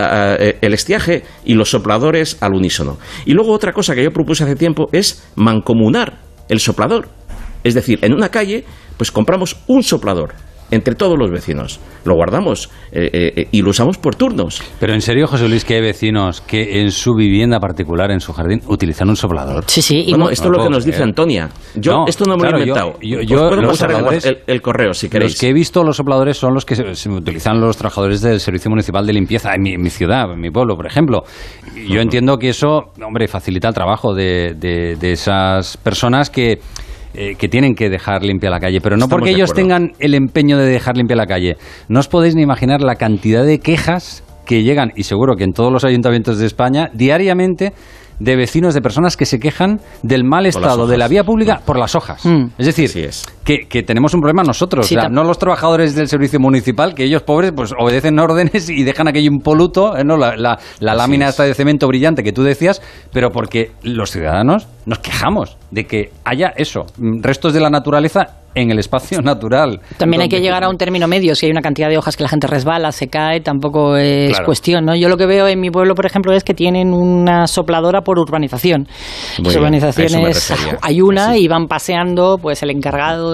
el estiaje y los sopladores al unísono. Y luego otra cosa que yo propuse hace tiempo es mancomunar el soplador. Es decir, en una calle, pues compramos un soplador entre todos los vecinos. Lo guardamos y lo usamos por turnos. Pero en serio, José Luis, que hay vecinos que en su vivienda particular, en su jardín, utilizan un soplador. Sí. Bueno, esto es lo que nos dice Antonia. Esto no me lo he inventado. Yo puedo pasar el correo, si queréis. Los que he visto los sopladores son los que se utilizan los trabajadores del Servicio Municipal de Limpieza, en mi ciudad, en mi pueblo, por ejemplo. Yo entiendo que eso, hombre, facilita el trabajo de esas personas que tienen que dejar limpia la calle, pero no Estamos porque ellos tengan el empeño de dejar limpia la calle. No os podéis ni imaginar la cantidad de quejas que llegan, y seguro que en todos los ayuntamientos de España, diariamente, de vecinos, de personas que se quejan del mal estado de la vía pública por las hojas. Es decir, que tenemos un problema nosotros, sí, no los trabajadores del servicio municipal, que ellos pobres pues obedecen órdenes y dejan aquello impoluto, ¿no? la lámina esta de cemento brillante que tú decías, pero porque los ciudadanos nos quejamos de que haya eso, restos de la naturaleza en el espacio natural. También hay que llegar a un término medio. Si hay una cantidad de hojas que la gente resbala, se cae, tampoco es cuestión, ¿no? Yo lo que veo en mi pueblo, por ejemplo, es que tienen una sopladora por urbanización. Las urbanizaciones hay una y van paseando, pues el encargado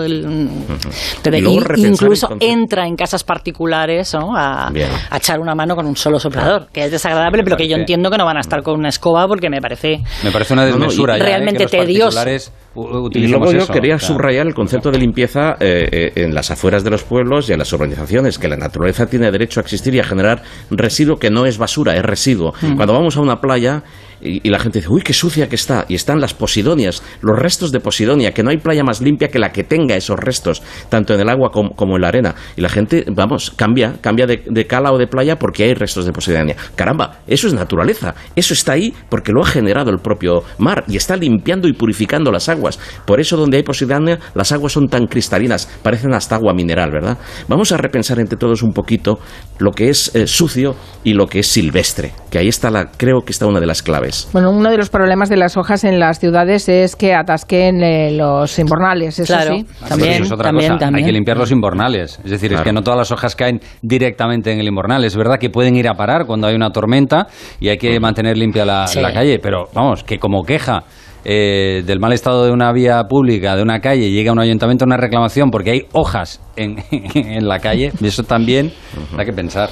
incluso entra en casas particulares, ¿no? a echar una mano con un solo soplador, que es desagradable, pero que yo entiendo que no van a estar con una escoba, porque me parece una desmesura realmente tedioso. Y luego yo quería subrayar el concepto de limpieza en las afueras de los pueblos y en las urbanizaciones, que la naturaleza tiene derecho a existir y a generar residuo que no es basura, es residuo. Cuando vamos a una playa y la gente dice, uy, qué sucia que está, y están las posidonias, los restos de posidonia, que no hay playa más limpia que la que tenga esos restos, tanto en el agua como en la arena, y la gente, cambia de cala o de playa porque hay restos de posidonia. Caramba, eso es naturaleza, eso está ahí porque lo ha generado el propio mar y está limpiando y purificando las aguas. Por eso donde hay posidonia las aguas son tan cristalinas, parecen hasta agua mineral, ¿verdad? Vamos a repensar entre todos un poquito lo que es sucio y lo que es silvestre, que ahí está creo que está una de las claves. Bueno, uno de los problemas de las hojas en las ciudades es que atasquen los invernales, eso sí. También es otra cosa. Hay que limpiar los invernales. Es decir, es que no todas las hojas caen directamente en el invernal. Es verdad que pueden ir a parar cuando hay una tormenta y hay que mantener limpia la calle, pero vamos, que como queja del mal estado de una vía pública, de una calle, llega a un ayuntamiento una reclamación porque hay hojas en la calle, eso también hay que pensar.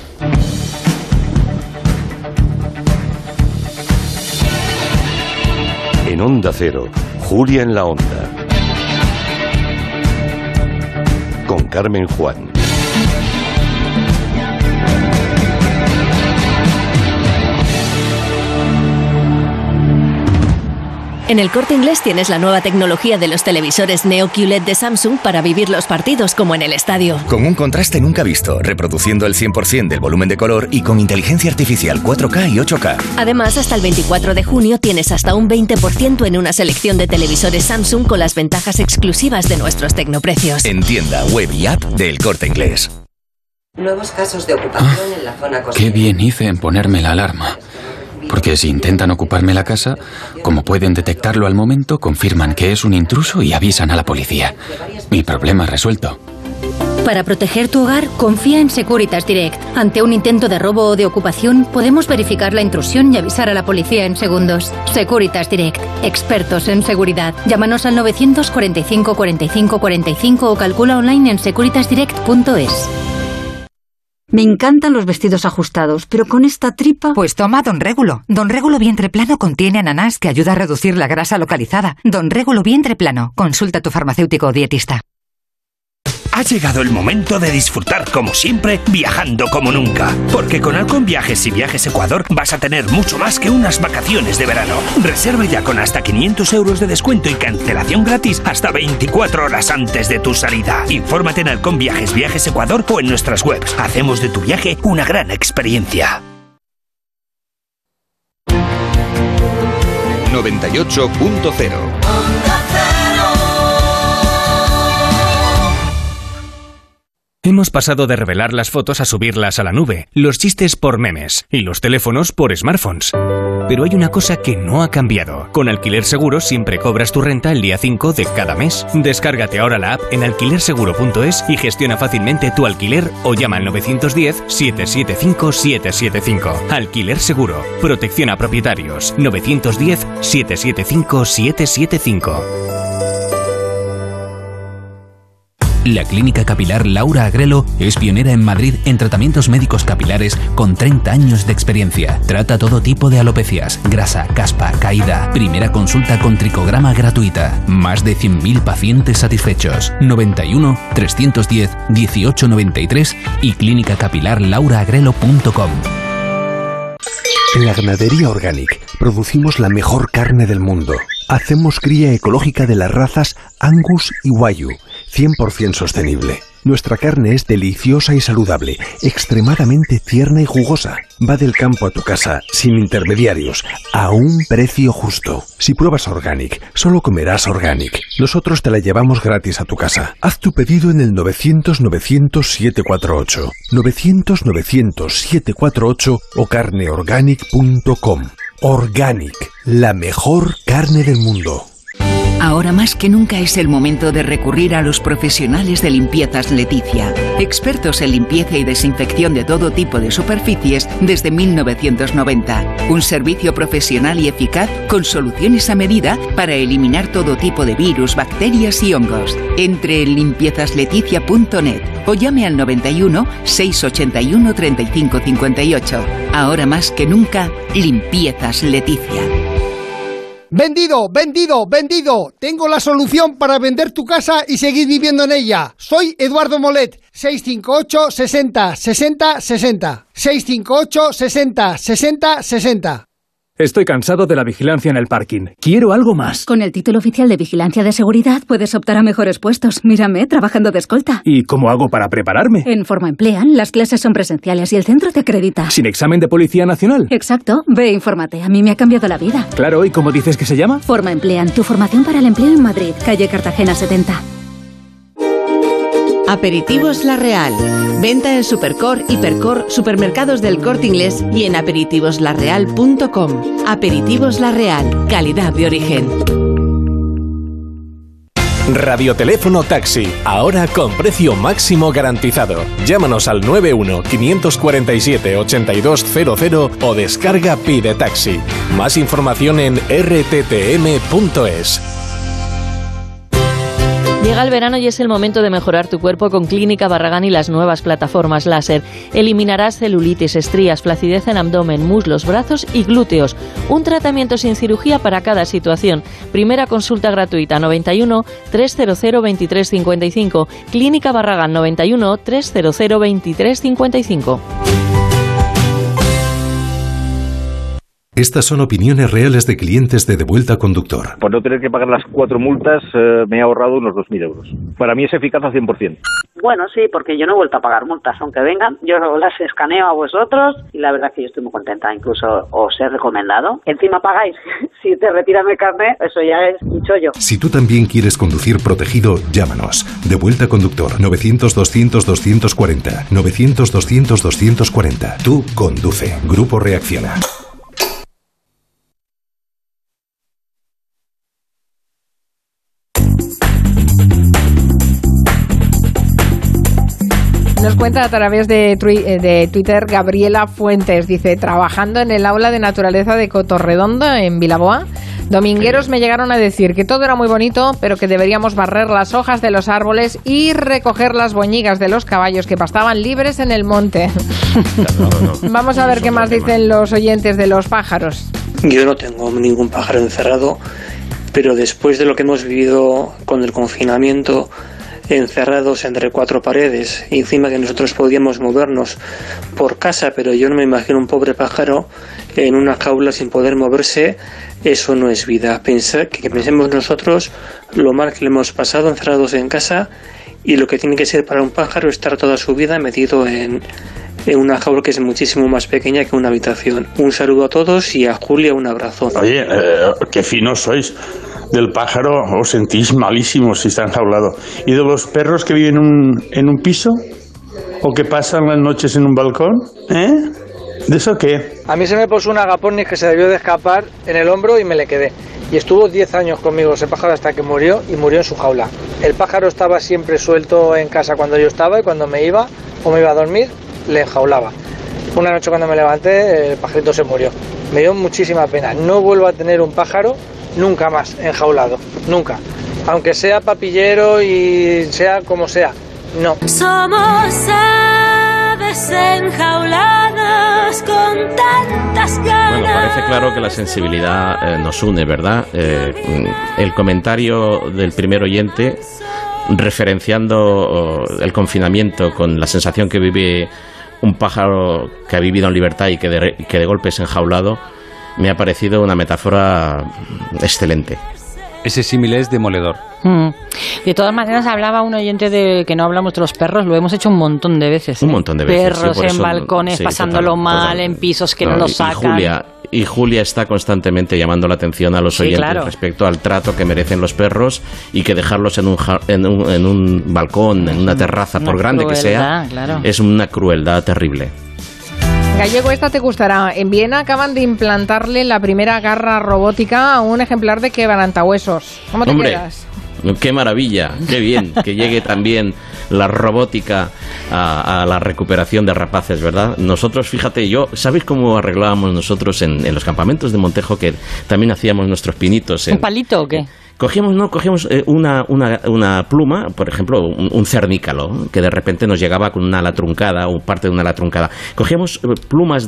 En Onda Cero, Julia en la Onda. Con Carmen Juan. En El Corte Inglés tienes la nueva tecnología de los televisores Neo QLED de Samsung para vivir los partidos como en el estadio. Con un contraste nunca visto, reproduciendo el 100% del volumen de color y con inteligencia artificial 4K y 8K. Además, hasta el 24 de junio tienes hasta un 20% en una selección de televisores Samsung con las ventajas exclusivas de nuestros tecnoprecios. En tienda, web y app de El Corte Inglés. Nuevos casos de ocupación en la zona costera. Qué bien hice en ponerme la alarma. Porque si intentan ocuparme la casa, como pueden detectarlo al momento, confirman que es un intruso y avisan a la policía. Mi problema resuelto. Para proteger tu hogar, confía en Securitas Direct. Ante un intento de robo o de ocupación, podemos verificar la intrusión y avisar a la policía en segundos. Securitas Direct, expertos en seguridad. Llámanos al 945 45 45 o calcula online en securitasdirect.es. Me encantan los vestidos ajustados, pero con esta tripa... Pues toma Don Régulo. Don Régulo Vientre Plano contiene ananás que ayuda a reducir la grasa localizada. Don Régulo Vientre Plano. Consulta a tu farmacéutico o dietista. Ha llegado el momento de disfrutar como siempre, viajando como nunca. Porque con Halcón Viajes y Viajes Ecuador vas a tener mucho más que unas vacaciones de verano. Reserva ya con hasta 500 euros de descuento y cancelación gratis hasta 24 horas antes de tu salida. Infórmate en Halcón Viajes, Viajes Ecuador o en nuestras webs. Hacemos de tu viaje una gran experiencia. 98.0. Hemos pasado de revelar las fotos a subirlas a la nube, los chistes por memes y los teléfonos por smartphones. Pero hay una cosa que no ha cambiado. Con Alquiler Seguro siempre cobras tu renta el día 5 de cada mes. Descárgate ahora la app en alquilerseguro.es y gestiona fácilmente tu alquiler o llama al 910-775-775. Alquiler Seguro. Protección a propietarios. 910-775-775. La Clínica Capilar Laura Agrelo es pionera en Madrid en tratamientos médicos capilares con 30 años de experiencia. Trata todo tipo de alopecias, grasa, caspa, caída. Primera consulta con tricograma gratuita. Más de 100.000 pacientes satisfechos. 91 310 1893 y clínicacapilarlauraagrelo.com. En la Ganadería Organic producimos la mejor carne del mundo. Hacemos cría ecológica de las razas Angus y Wagyu, 100% sostenible. Nuestra carne es deliciosa y saludable, extremadamente tierna y jugosa. Va del campo a tu casa, sin intermediarios, a un precio justo. Si pruebas Organic, solo comerás Organic. Nosotros te la llevamos gratis a tu casa. Haz tu pedido en el 900-900-748, 900-900-748 o carneorganic.com. Organic, la mejor carne del mundo. Ahora más que nunca es el momento de recurrir a los profesionales de Limpiezas Leticia, expertos en limpieza y desinfección de todo tipo de superficies desde 1990. Un servicio profesional y eficaz con soluciones a medida para eliminar todo tipo de virus, bacterias y hongos. Entre en limpiezasLeticia.net o llame al 91 681 35 58. Ahora más que nunca, Limpiezas Leticia. ¡Vendido, vendido, vendido! Tengo la solución para vender tu casa y seguir viviendo en ella. Soy Eduardo Molet, 658 60 60 60. 658 60 60 60. Estoy cansado de la vigilancia en el parking. Quiero algo más. Con el título oficial de Vigilancia de Seguridad puedes optar a mejores puestos. Mírame, trabajando de escolta. ¿Y cómo hago para prepararme? En Forma Emplean, las clases son presenciales y el centro te acredita. ¿Sin examen de Policía Nacional? Exacto. Ve e infórmate. A mí me ha cambiado la vida. Claro, ¿y cómo dices que se llama? Forma Emplean, tu formación para el empleo en Madrid, calle Cartagena 70. Aperitivos La Real. Venta en Supercor, Hipercor, supermercados del Corte Inglés y en aperitivoslarreal.com. Aperitivos La Real. Calidad de origen. Radioteléfono Taxi, ahora con precio máximo garantizado. Llámanos al 91 547 8200 o descarga Pide Taxi. Más información en rttm.es. Llega el verano y es el momento de mejorar tu cuerpo con Clínica Barragán y las nuevas plataformas láser. Eliminarás celulitis, estrías, flacidez en abdomen, muslos, brazos y glúteos. Un tratamiento sin cirugía para cada situación. Primera consulta gratuita 91 300 2355. Clínica Barragán 91 300 2355. Estas son opiniones reales de clientes de Devuelta Conductor. Por no tener que pagar las 4 multas, me he ahorrado unos 2.000 euros. Para mí es eficaz al 100%. Bueno, sí, porque yo no he vuelto a pagar multas, aunque vengan. Yo las escaneo a vosotros y la verdad es que yo estoy muy contenta. Incluso os he recomendado. Encima pagáis. Si te retiran el carnet, eso ya es un chollo. Si tú también quieres conducir protegido, llámanos. Devuelta Conductor, 900-200-240. 900-200-240. Tú conduce. Grupo Reacciona. Nos cuenta a través de Twitter Gabriela Fuentes, dice, trabajando en el aula de naturaleza de Cotorredondo en Vilaboa, Domingueros me llegaron a decir que todo era muy bonito, pero que deberíamos barrer las hojas de los árboles y recoger las boñigas de los caballos que pastaban libres en el monte. Vamos a ver qué más dicen los oyentes de los pájaros. Yo no tengo ningún pájaro encerrado, pero después de lo que hemos vivido con el confinamiento, encerrados entre cuatro paredes, y encima que nosotros podíamos movernos por casa, pero yo no me imagino un pobre pájaro en una jaula sin poder moverse. Eso no es vida. Que pensemos nosotros lo mal que le hemos pasado encerrados en casa y lo que tiene que ser para un pájaro estar toda su vida metido en una jaula que es muchísimo más pequeña que una habitación. Un saludo a todos y a Julia un abrazo. Oye, qué finos sois. Del pájaro os sentís malísimos si está enjaulado. ¿Y de los perros que viven en un piso? ¿O que pasan las noches en un balcón? ¿De eso qué? A mí se me puso un agapornis que se debió de escapar en el hombro y me le quedé. Y estuvo 10 años conmigo ese pájaro hasta que murió, y murió en su jaula. El pájaro estaba siempre suelto en casa cuando yo estaba, y cuando me iba o me iba a dormir, le enjaulaba. Una noche cuando me levanté, el pajarito se murió. Me dio muchísima pena. No vuelvo a tener un pájaro nunca más enjaulado, nunca. Aunque sea papillero y sea como sea, no. Somos aves enjauladas con tantas ganas. Bueno, parece claro que la sensibilidad nos une, ¿verdad? El comentario del primer oyente, referenciando el confinamiento con la sensación que vive un pájaro que ha vivido en libertad y que de golpe es enjaulado, me ha parecido una metáfora excelente. Ese símil es demoledor. De todas maneras, hablaba un oyente de que no hablamos de los perros, lo hemos hecho un montón de veces. Un montón de veces. Perros en balcones, pasándolo mal, en pisos que no los sacan. Y Julia está constantemente llamando la atención a los oyentes respecto al trato que merecen los perros, y que dejarlos en un balcón, en una terraza, por grande que sea, es una crueldad terrible. Gallego, esta te gustará. En Viena acaban de implantarle la primera garra robótica a un ejemplar de quebrantahuesos. ¿Cómo te quedas? ¡Qué maravilla! ¡Qué bien! Que llegue también la robótica a la recuperación de rapaces, ¿verdad? Nosotros, fíjate, ¿sabéis cómo arreglábamos nosotros en los campamentos de Montejo, que también hacíamos nuestros pinitos? ¿Un palito o qué? Cogíamos una pluma, por ejemplo, un cernícalo, que de repente nos llegaba con una ala truncada o parte de una ala truncada. Cogíamos plumas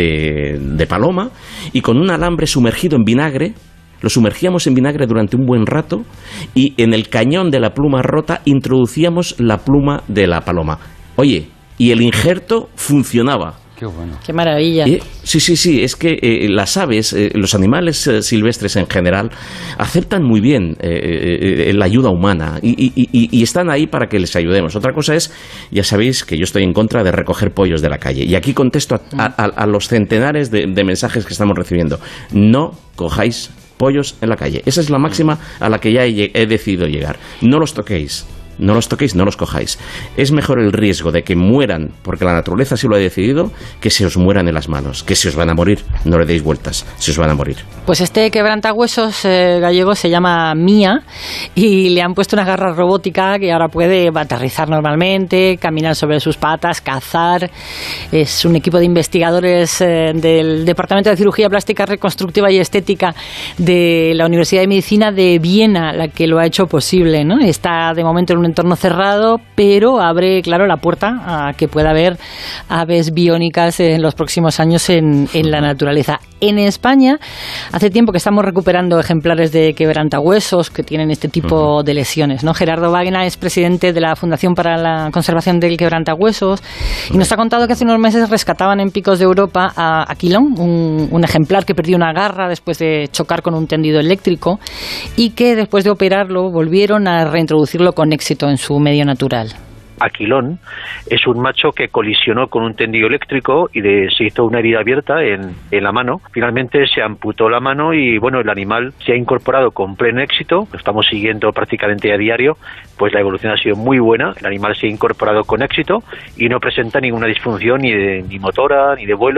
de paloma y con un alambre sumergido en vinagre, lo sumergíamos en vinagre durante un buen rato, y en el cañón de la pluma rota introducíamos la pluma de la paloma. Oye, y el injerto funcionaba. Qué bueno. Qué maravilla. Sí, es que las aves, los animales silvestres en general, aceptan muy bien la ayuda humana y están ahí para que les ayudemos. Otra cosa es, ya sabéis que yo estoy en contra de recoger pollos de la calle, y aquí contesto a los centenares de mensajes que estamos recibiendo. No cojáis pollos en la calle. Esa es la máxima a la que ya he decidido llegar. No los toquéis. No los toquéis, no los cojáis. Es mejor el riesgo de que mueran, porque la naturaleza así lo ha decidido, que se os mueran en las manos. Que si os van a morir, no le deis vueltas, se os van a morir. Pues este quebrantahuesos gallego se llama Mía, y le han puesto una garra robótica que ahora puede aterrizar normalmente, caminar sobre sus patas, cazar. Es un equipo de investigadores del Departamento de Cirugía Plástica Reconstructiva y Estética de la Universidad de Medicina de Viena la que lo ha hecho posible, ¿no? Está de momento en un entorno cerrado, pero abre, claro, la puerta a que pueda haber aves biónicas en los próximos años en la naturaleza. En España, hace tiempo que estamos recuperando ejemplares de quebrantahuesos que tienen este tipo de lesiones, ¿no? Gerardo Wagner es presidente de la Fundación para la Conservación del Quebrantahuesos y nos ha contado que hace unos meses rescataban en Picos de Europa a Aquilón, un ejemplar que perdió una garra después de chocar con un tendido eléctrico, y que después de operarlo volvieron a reintroducirlo con éxito en su medio natural. Aquilón es un macho que colisionó con un tendido eléctrico y se hizo una herida abierta en la mano. Finalmente se amputó la mano y bueno, el animal se ha incorporado con pleno éxito. Lo estamos siguiendo prácticamente a diario, pues la evolución ha sido muy buena. El animal se ha incorporado con éxito y no presenta ninguna disfunción ni motora ni de vuelo.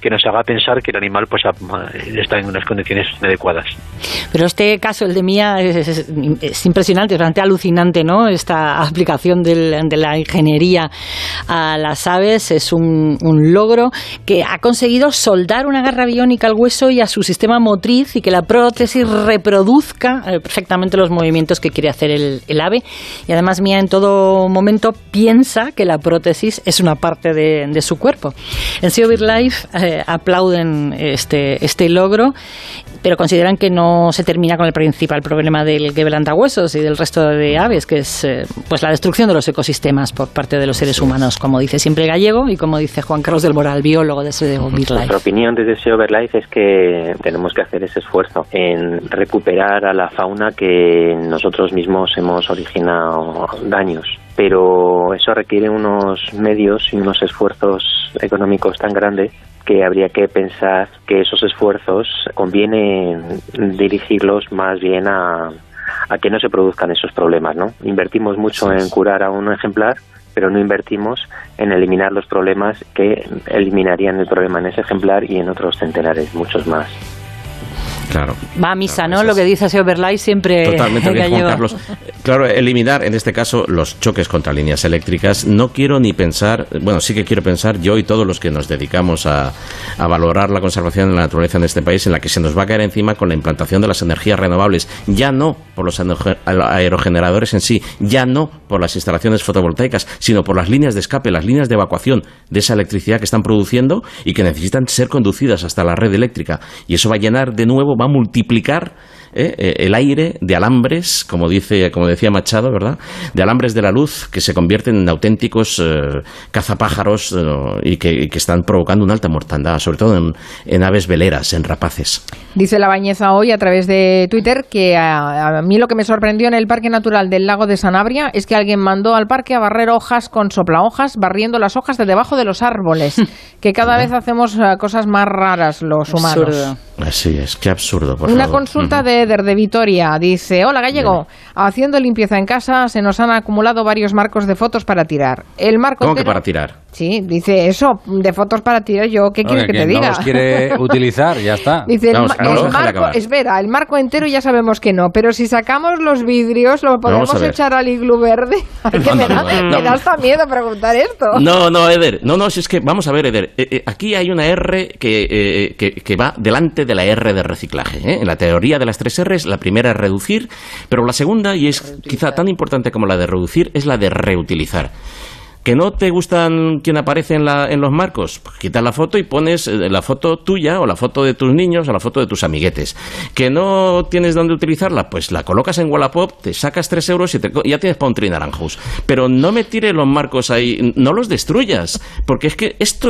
que nos haga pensar que el animal pues está en unas condiciones inadecuadas. Pero este caso, el de Mía, es impresionante, es bastante alucinante, ¿no? Esta aplicación de la ingeniería a las aves es un logro que ha conseguido soldar una garra biónica al hueso y a su sistema motriz y que la prótesis reproduzca perfectamente los movimientos que quiere hacer el ave. Y además Mía en todo momento piensa que la prótesis es una parte de su cuerpo. En Sea BirdLife aplauden este logro, pero consideran que no se termina con el principal problema del quebrantahuesos y del resto de aves, que es pues la destrucción de los ecosistemas por parte de los seres humanos, como dice siempre Gallego y como dice Juan Carlos del Moral, biólogo de Sea BirdLife. Nuestra opinión desde Sea BirdLife es que tenemos que hacer ese esfuerzo en recuperar a la fauna que nosotros mismos hemos originado daños. Pero eso requiere unos medios y unos esfuerzos económicos tan grandes que habría que pensar que esos esfuerzos conviene dirigirlos más bien a que no se produzcan esos problemas, ¿no? Invertimos mucho en curar a un ejemplar, pero no invertimos en eliminar los problemas que eliminarían el problema en ese ejemplar y en otros centenares, muchos más. Claro. Va a misa, ¿no? Lo que dice Sea BirdLife siempre. Totalmente bien, Juan Carlos. Claro, eliminar en este caso los choques contra líneas eléctricas. No quiero ni pensar, bueno, sí que quiero pensar yo y todos los que nos dedicamos a valorar la conservación de la naturaleza en este país, en la que se nos va a caer encima con la implantación de las energías renovables, ya no por los aerogeneradores en sí, ya no por las instalaciones fotovoltaicas, sino por las líneas de escape, las líneas de evacuación de esa electricidad que están produciendo y que necesitan ser conducidas hasta la red eléctrica. Y eso va a llenar de nuevo, va a multiplicar el aire de alambres, como decía Machado, ¿verdad? De alambres de la luz que se convierten en auténticos cazapájaros y que están provocando una alta mortandad, sobre todo en aves veleras, en rapaces. Dice La Bañeza hoy a través de Twitter que a mí lo que me sorprendió en el Parque Natural del Lago de Sanabria es que alguien mandó al parque a barrer hojas con soplahojas, barriendo las hojas de debajo de los árboles, que cada vez hacemos cosas más raras los humanos. Absurdo. Así es, qué absurdo, por Una favor. consulta de Eder de Vitoria. Dice, hola Gallego, haciendo limpieza en casa se nos han acumulado varios marcos de fotos para tirar. El marco ¿Cómo entero, que para tirar? Sí, dice eso, de fotos para tirar. Yo, ¿qué quieres que te diga? No los quiere utilizar, ya está. Dice, el marco entero ya sabemos que no, pero si sacamos los vidrios lo podemos echar al iglú verde. Ay, que me da hasta miedo preguntar esto. No, Eder. No, si es que, vamos a ver, Eder. Aquí hay una R que va delante de la R de reciclaje. En la teoría de las 3 R's, la primera es reducir, pero la segunda, y es quizá tan importante como la de reducir, es la de reutilizar. ¿Que no te gustan quien aparece en los marcos? Pues quitas la foto y pones la foto tuya o la foto de tus niños o la foto de tus amiguetes. ¿Que no tienes dónde utilizarla? Pues la colocas en Wallapop, te sacas 3 euros y ya tienes para un Trinaranjus. Pero no me tires los marcos ahí, no los destruyas, porque es que esto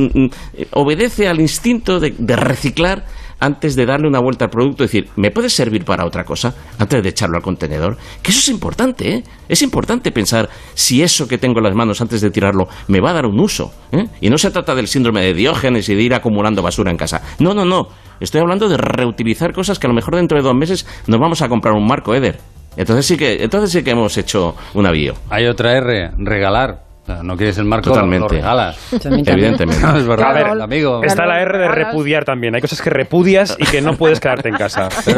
obedece al instinto de reciclar antes de darle una vuelta al producto, es decir, ¿me puede servir para otra cosa antes de echarlo al contenedor? Que eso es importante, ¿eh? Es importante pensar si eso que tengo en las manos antes de tirarlo me va a dar un uso, ¿eh? Y no se trata del síndrome de Diógenes y de ir acumulando basura en casa. No. Estoy hablando de reutilizar cosas que a lo mejor dentro de 2 meses nos vamos a comprar un marco, Eder. Entonces sí que hemos hecho un avío. Hay otra R, regalar. No quieres el marco, totalmente. Lo regalas. Evidentemente. No, es verdad, a ver, amigo. Está la R de repudiar también. Hay cosas que repudias y que no puedes quedarte en casa. Pero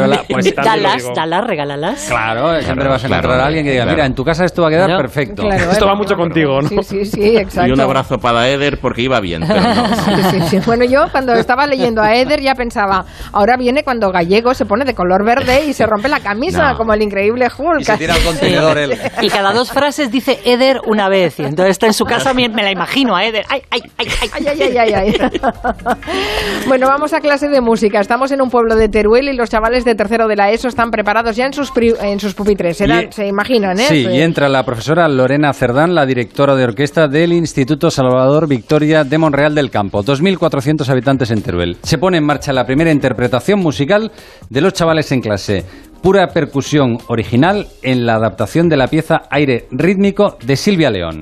dalas, regálalas. Claro, siempre vas a encontrar a alguien que diga, mira, en tu casa esto va a quedar perfecto. Claro, esto va mucho contigo, ¿no? Sí, exacto. Y un abrazo para Eder porque iba bien, pero no. Sí. Bueno, yo cuando estaba leyendo a Eder ya pensaba, ahora viene cuando Gallego se pone de color verde y se rompe la camisa como el increíble Hulk. Y se tira al contenedor él. Y cada 2 frases dice Eder una vez. Y entonces está en su casa, me la imagino a Eder. Ay. Bueno, vamos a clase de música. Estamos en un pueblo de Teruel y los chavales de tercero de la ESO están preparados ya en sus pupitres. Se imaginan, ¿eh? Sí, y entra la profesora Lorena Cerdán, la directora de orquesta del Instituto Salvador Victoria de Monreal del Campo. 2.400 habitantes en Teruel. Se pone en marcha la primera interpretación musical de los chavales en clase. Pura percusión original en la adaptación de la pieza Aire Rítmico de Silvia León.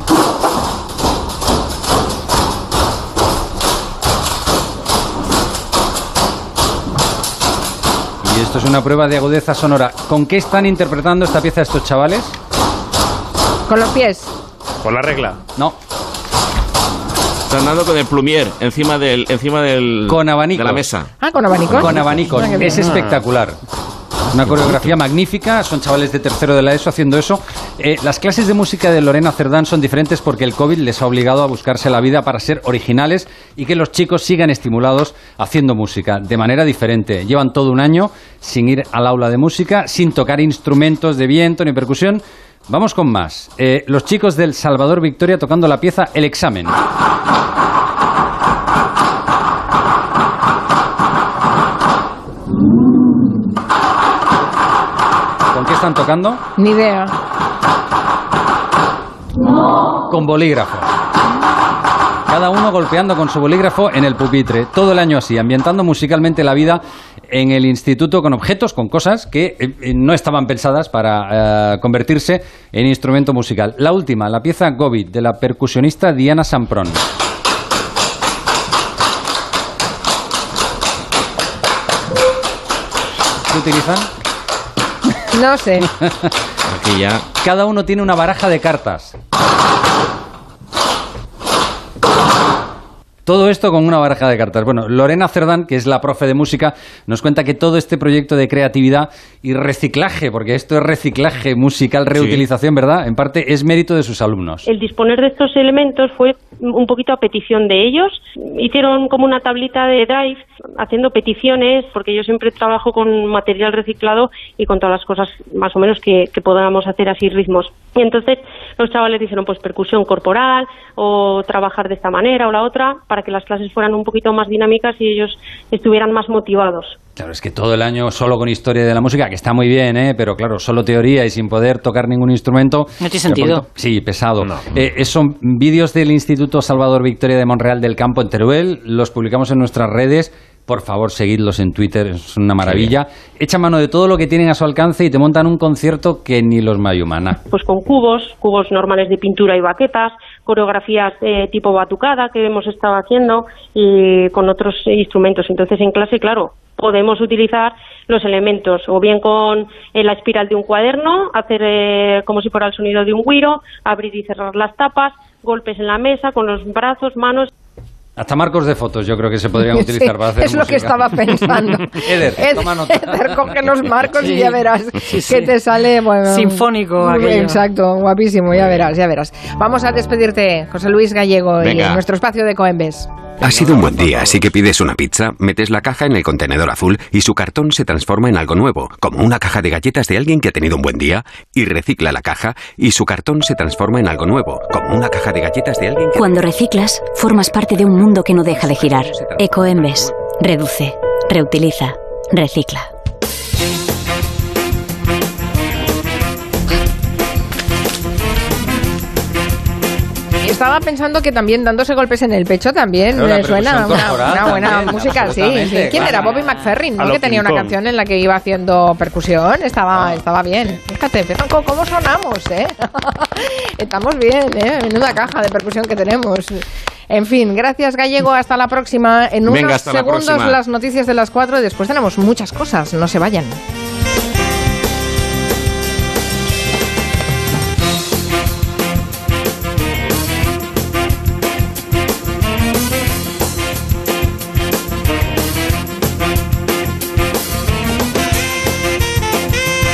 Y esto es una prueba de agudeza sonora. ¿Con qué están interpretando esta pieza estos chavales? Con los pies. Con la regla. No. Están dando con el plumier encima del con abanico. de la mesa. Ah, con abanicos. Con abanicos. Es espectacular. Una coreografía magnífica, son chavales de tercero de la ESO haciendo eso. Las clases de música de Lorena Cerdán son diferentes porque el COVID les ha obligado a buscarse la vida para ser originales y que los chicos sigan estimulados haciendo música de manera diferente. Llevan todo un año sin ir al aula de música, sin tocar instrumentos de viento ni percusión. Vamos con más. Los chicos del Salvador Victoria tocando la pieza El Examen. ¿Con qué están tocando? Ni idea. Con bolígrafo. Cada uno golpeando con su bolígrafo en el pupitre. Todo el año así, ambientando musicalmente la vida en el instituto con objetos, con cosas que no estaban pensadas para convertirse en instrumento musical. La última, la pieza Gobit, de la percusionista Diana Samprón. ¿Qué utilizan? No sé. Aquí ya. Cada uno tiene una baraja de cartas. Todo esto con una baraja de cartas. Bueno, Lorena Cerdán, que es la profe de música, nos cuenta que todo este proyecto de creatividad y reciclaje, porque esto es reciclaje musical, reutilización, sí, ¿verdad? En parte es mérito de sus alumnos. El disponer de estos elementos fue un poquito a petición de ellos. Hicieron como una tablita de Drive haciendo peticiones, porque yo siempre trabajo con material reciclado y con todas las cosas más o menos que podamos hacer así ritmos. Y entonces los chavales dijeron pues percusión corporal o trabajar de esta manera o la otra, para que las clases fueran un poquito más dinámicas y ellos estuvieran más motivados. Claro, es que todo el año solo con historia de la música, que está muy bien, pero claro, solo teoría y sin poder tocar ningún instrumento. No tiene sentido. Sí, pesado. No. Son vídeos del Instituto Salvador Victoria de Monreal del Campo en Teruel, los publicamos en nuestras redes. Por favor, seguidlos en Twitter, es una maravilla. Echa mano de todo lo que tienen a su alcance y te montan un concierto que ni los Mayumana. Pues con cubos normales de pintura y baquetas, coreografías tipo batucada que hemos estado haciendo y con otros instrumentos. Entonces en clase, claro, podemos utilizar los elementos o bien con la espiral de un cuaderno, hacer como si fuera el sonido de un güiro, abrir y cerrar las tapas, golpes en la mesa con los brazos, manos. Hasta marcos de fotos yo creo que se podrían utilizar para hacer es música. lo que estaba pensando. Eder, toma nota. Eder, coge los marcos y ya verás que te sale... Bueno, sinfónico aquello. Exacto, guapísimo, ya verás, ya verás. Vamos a despedirte, José Luis Gallego, y en nuestro espacio de Coembes. Ha sido un buen día, así que pides una pizza, metes la caja en el contenedor azul y su cartón se transforma en algo nuevo, como una caja de galletas de alguien que ha tenido un buen día, y recicla la caja y su cartón se transforma en algo nuevo, como una caja de galletas de alguien que... Cuando reciclas, formas parte de un mundo que no deja de girar. Ecoembes. Reduce, reutiliza, recicla. Estaba pensando que también dándose golpes en el pecho también me suena una buena también, música, sí. ¿Quién era? Bobby McFerrin, ¿no? Que tenía una canción en la que iba haciendo percusión. Estaba bien. Fíjate, ¿cómo sonamos, eh? Estamos bien, Menuda caja de percusión que tenemos. En fin, gracias Gallego, hasta la próxima. En unos segundos las noticias de las 4 y después tenemos muchas cosas, no se vayan.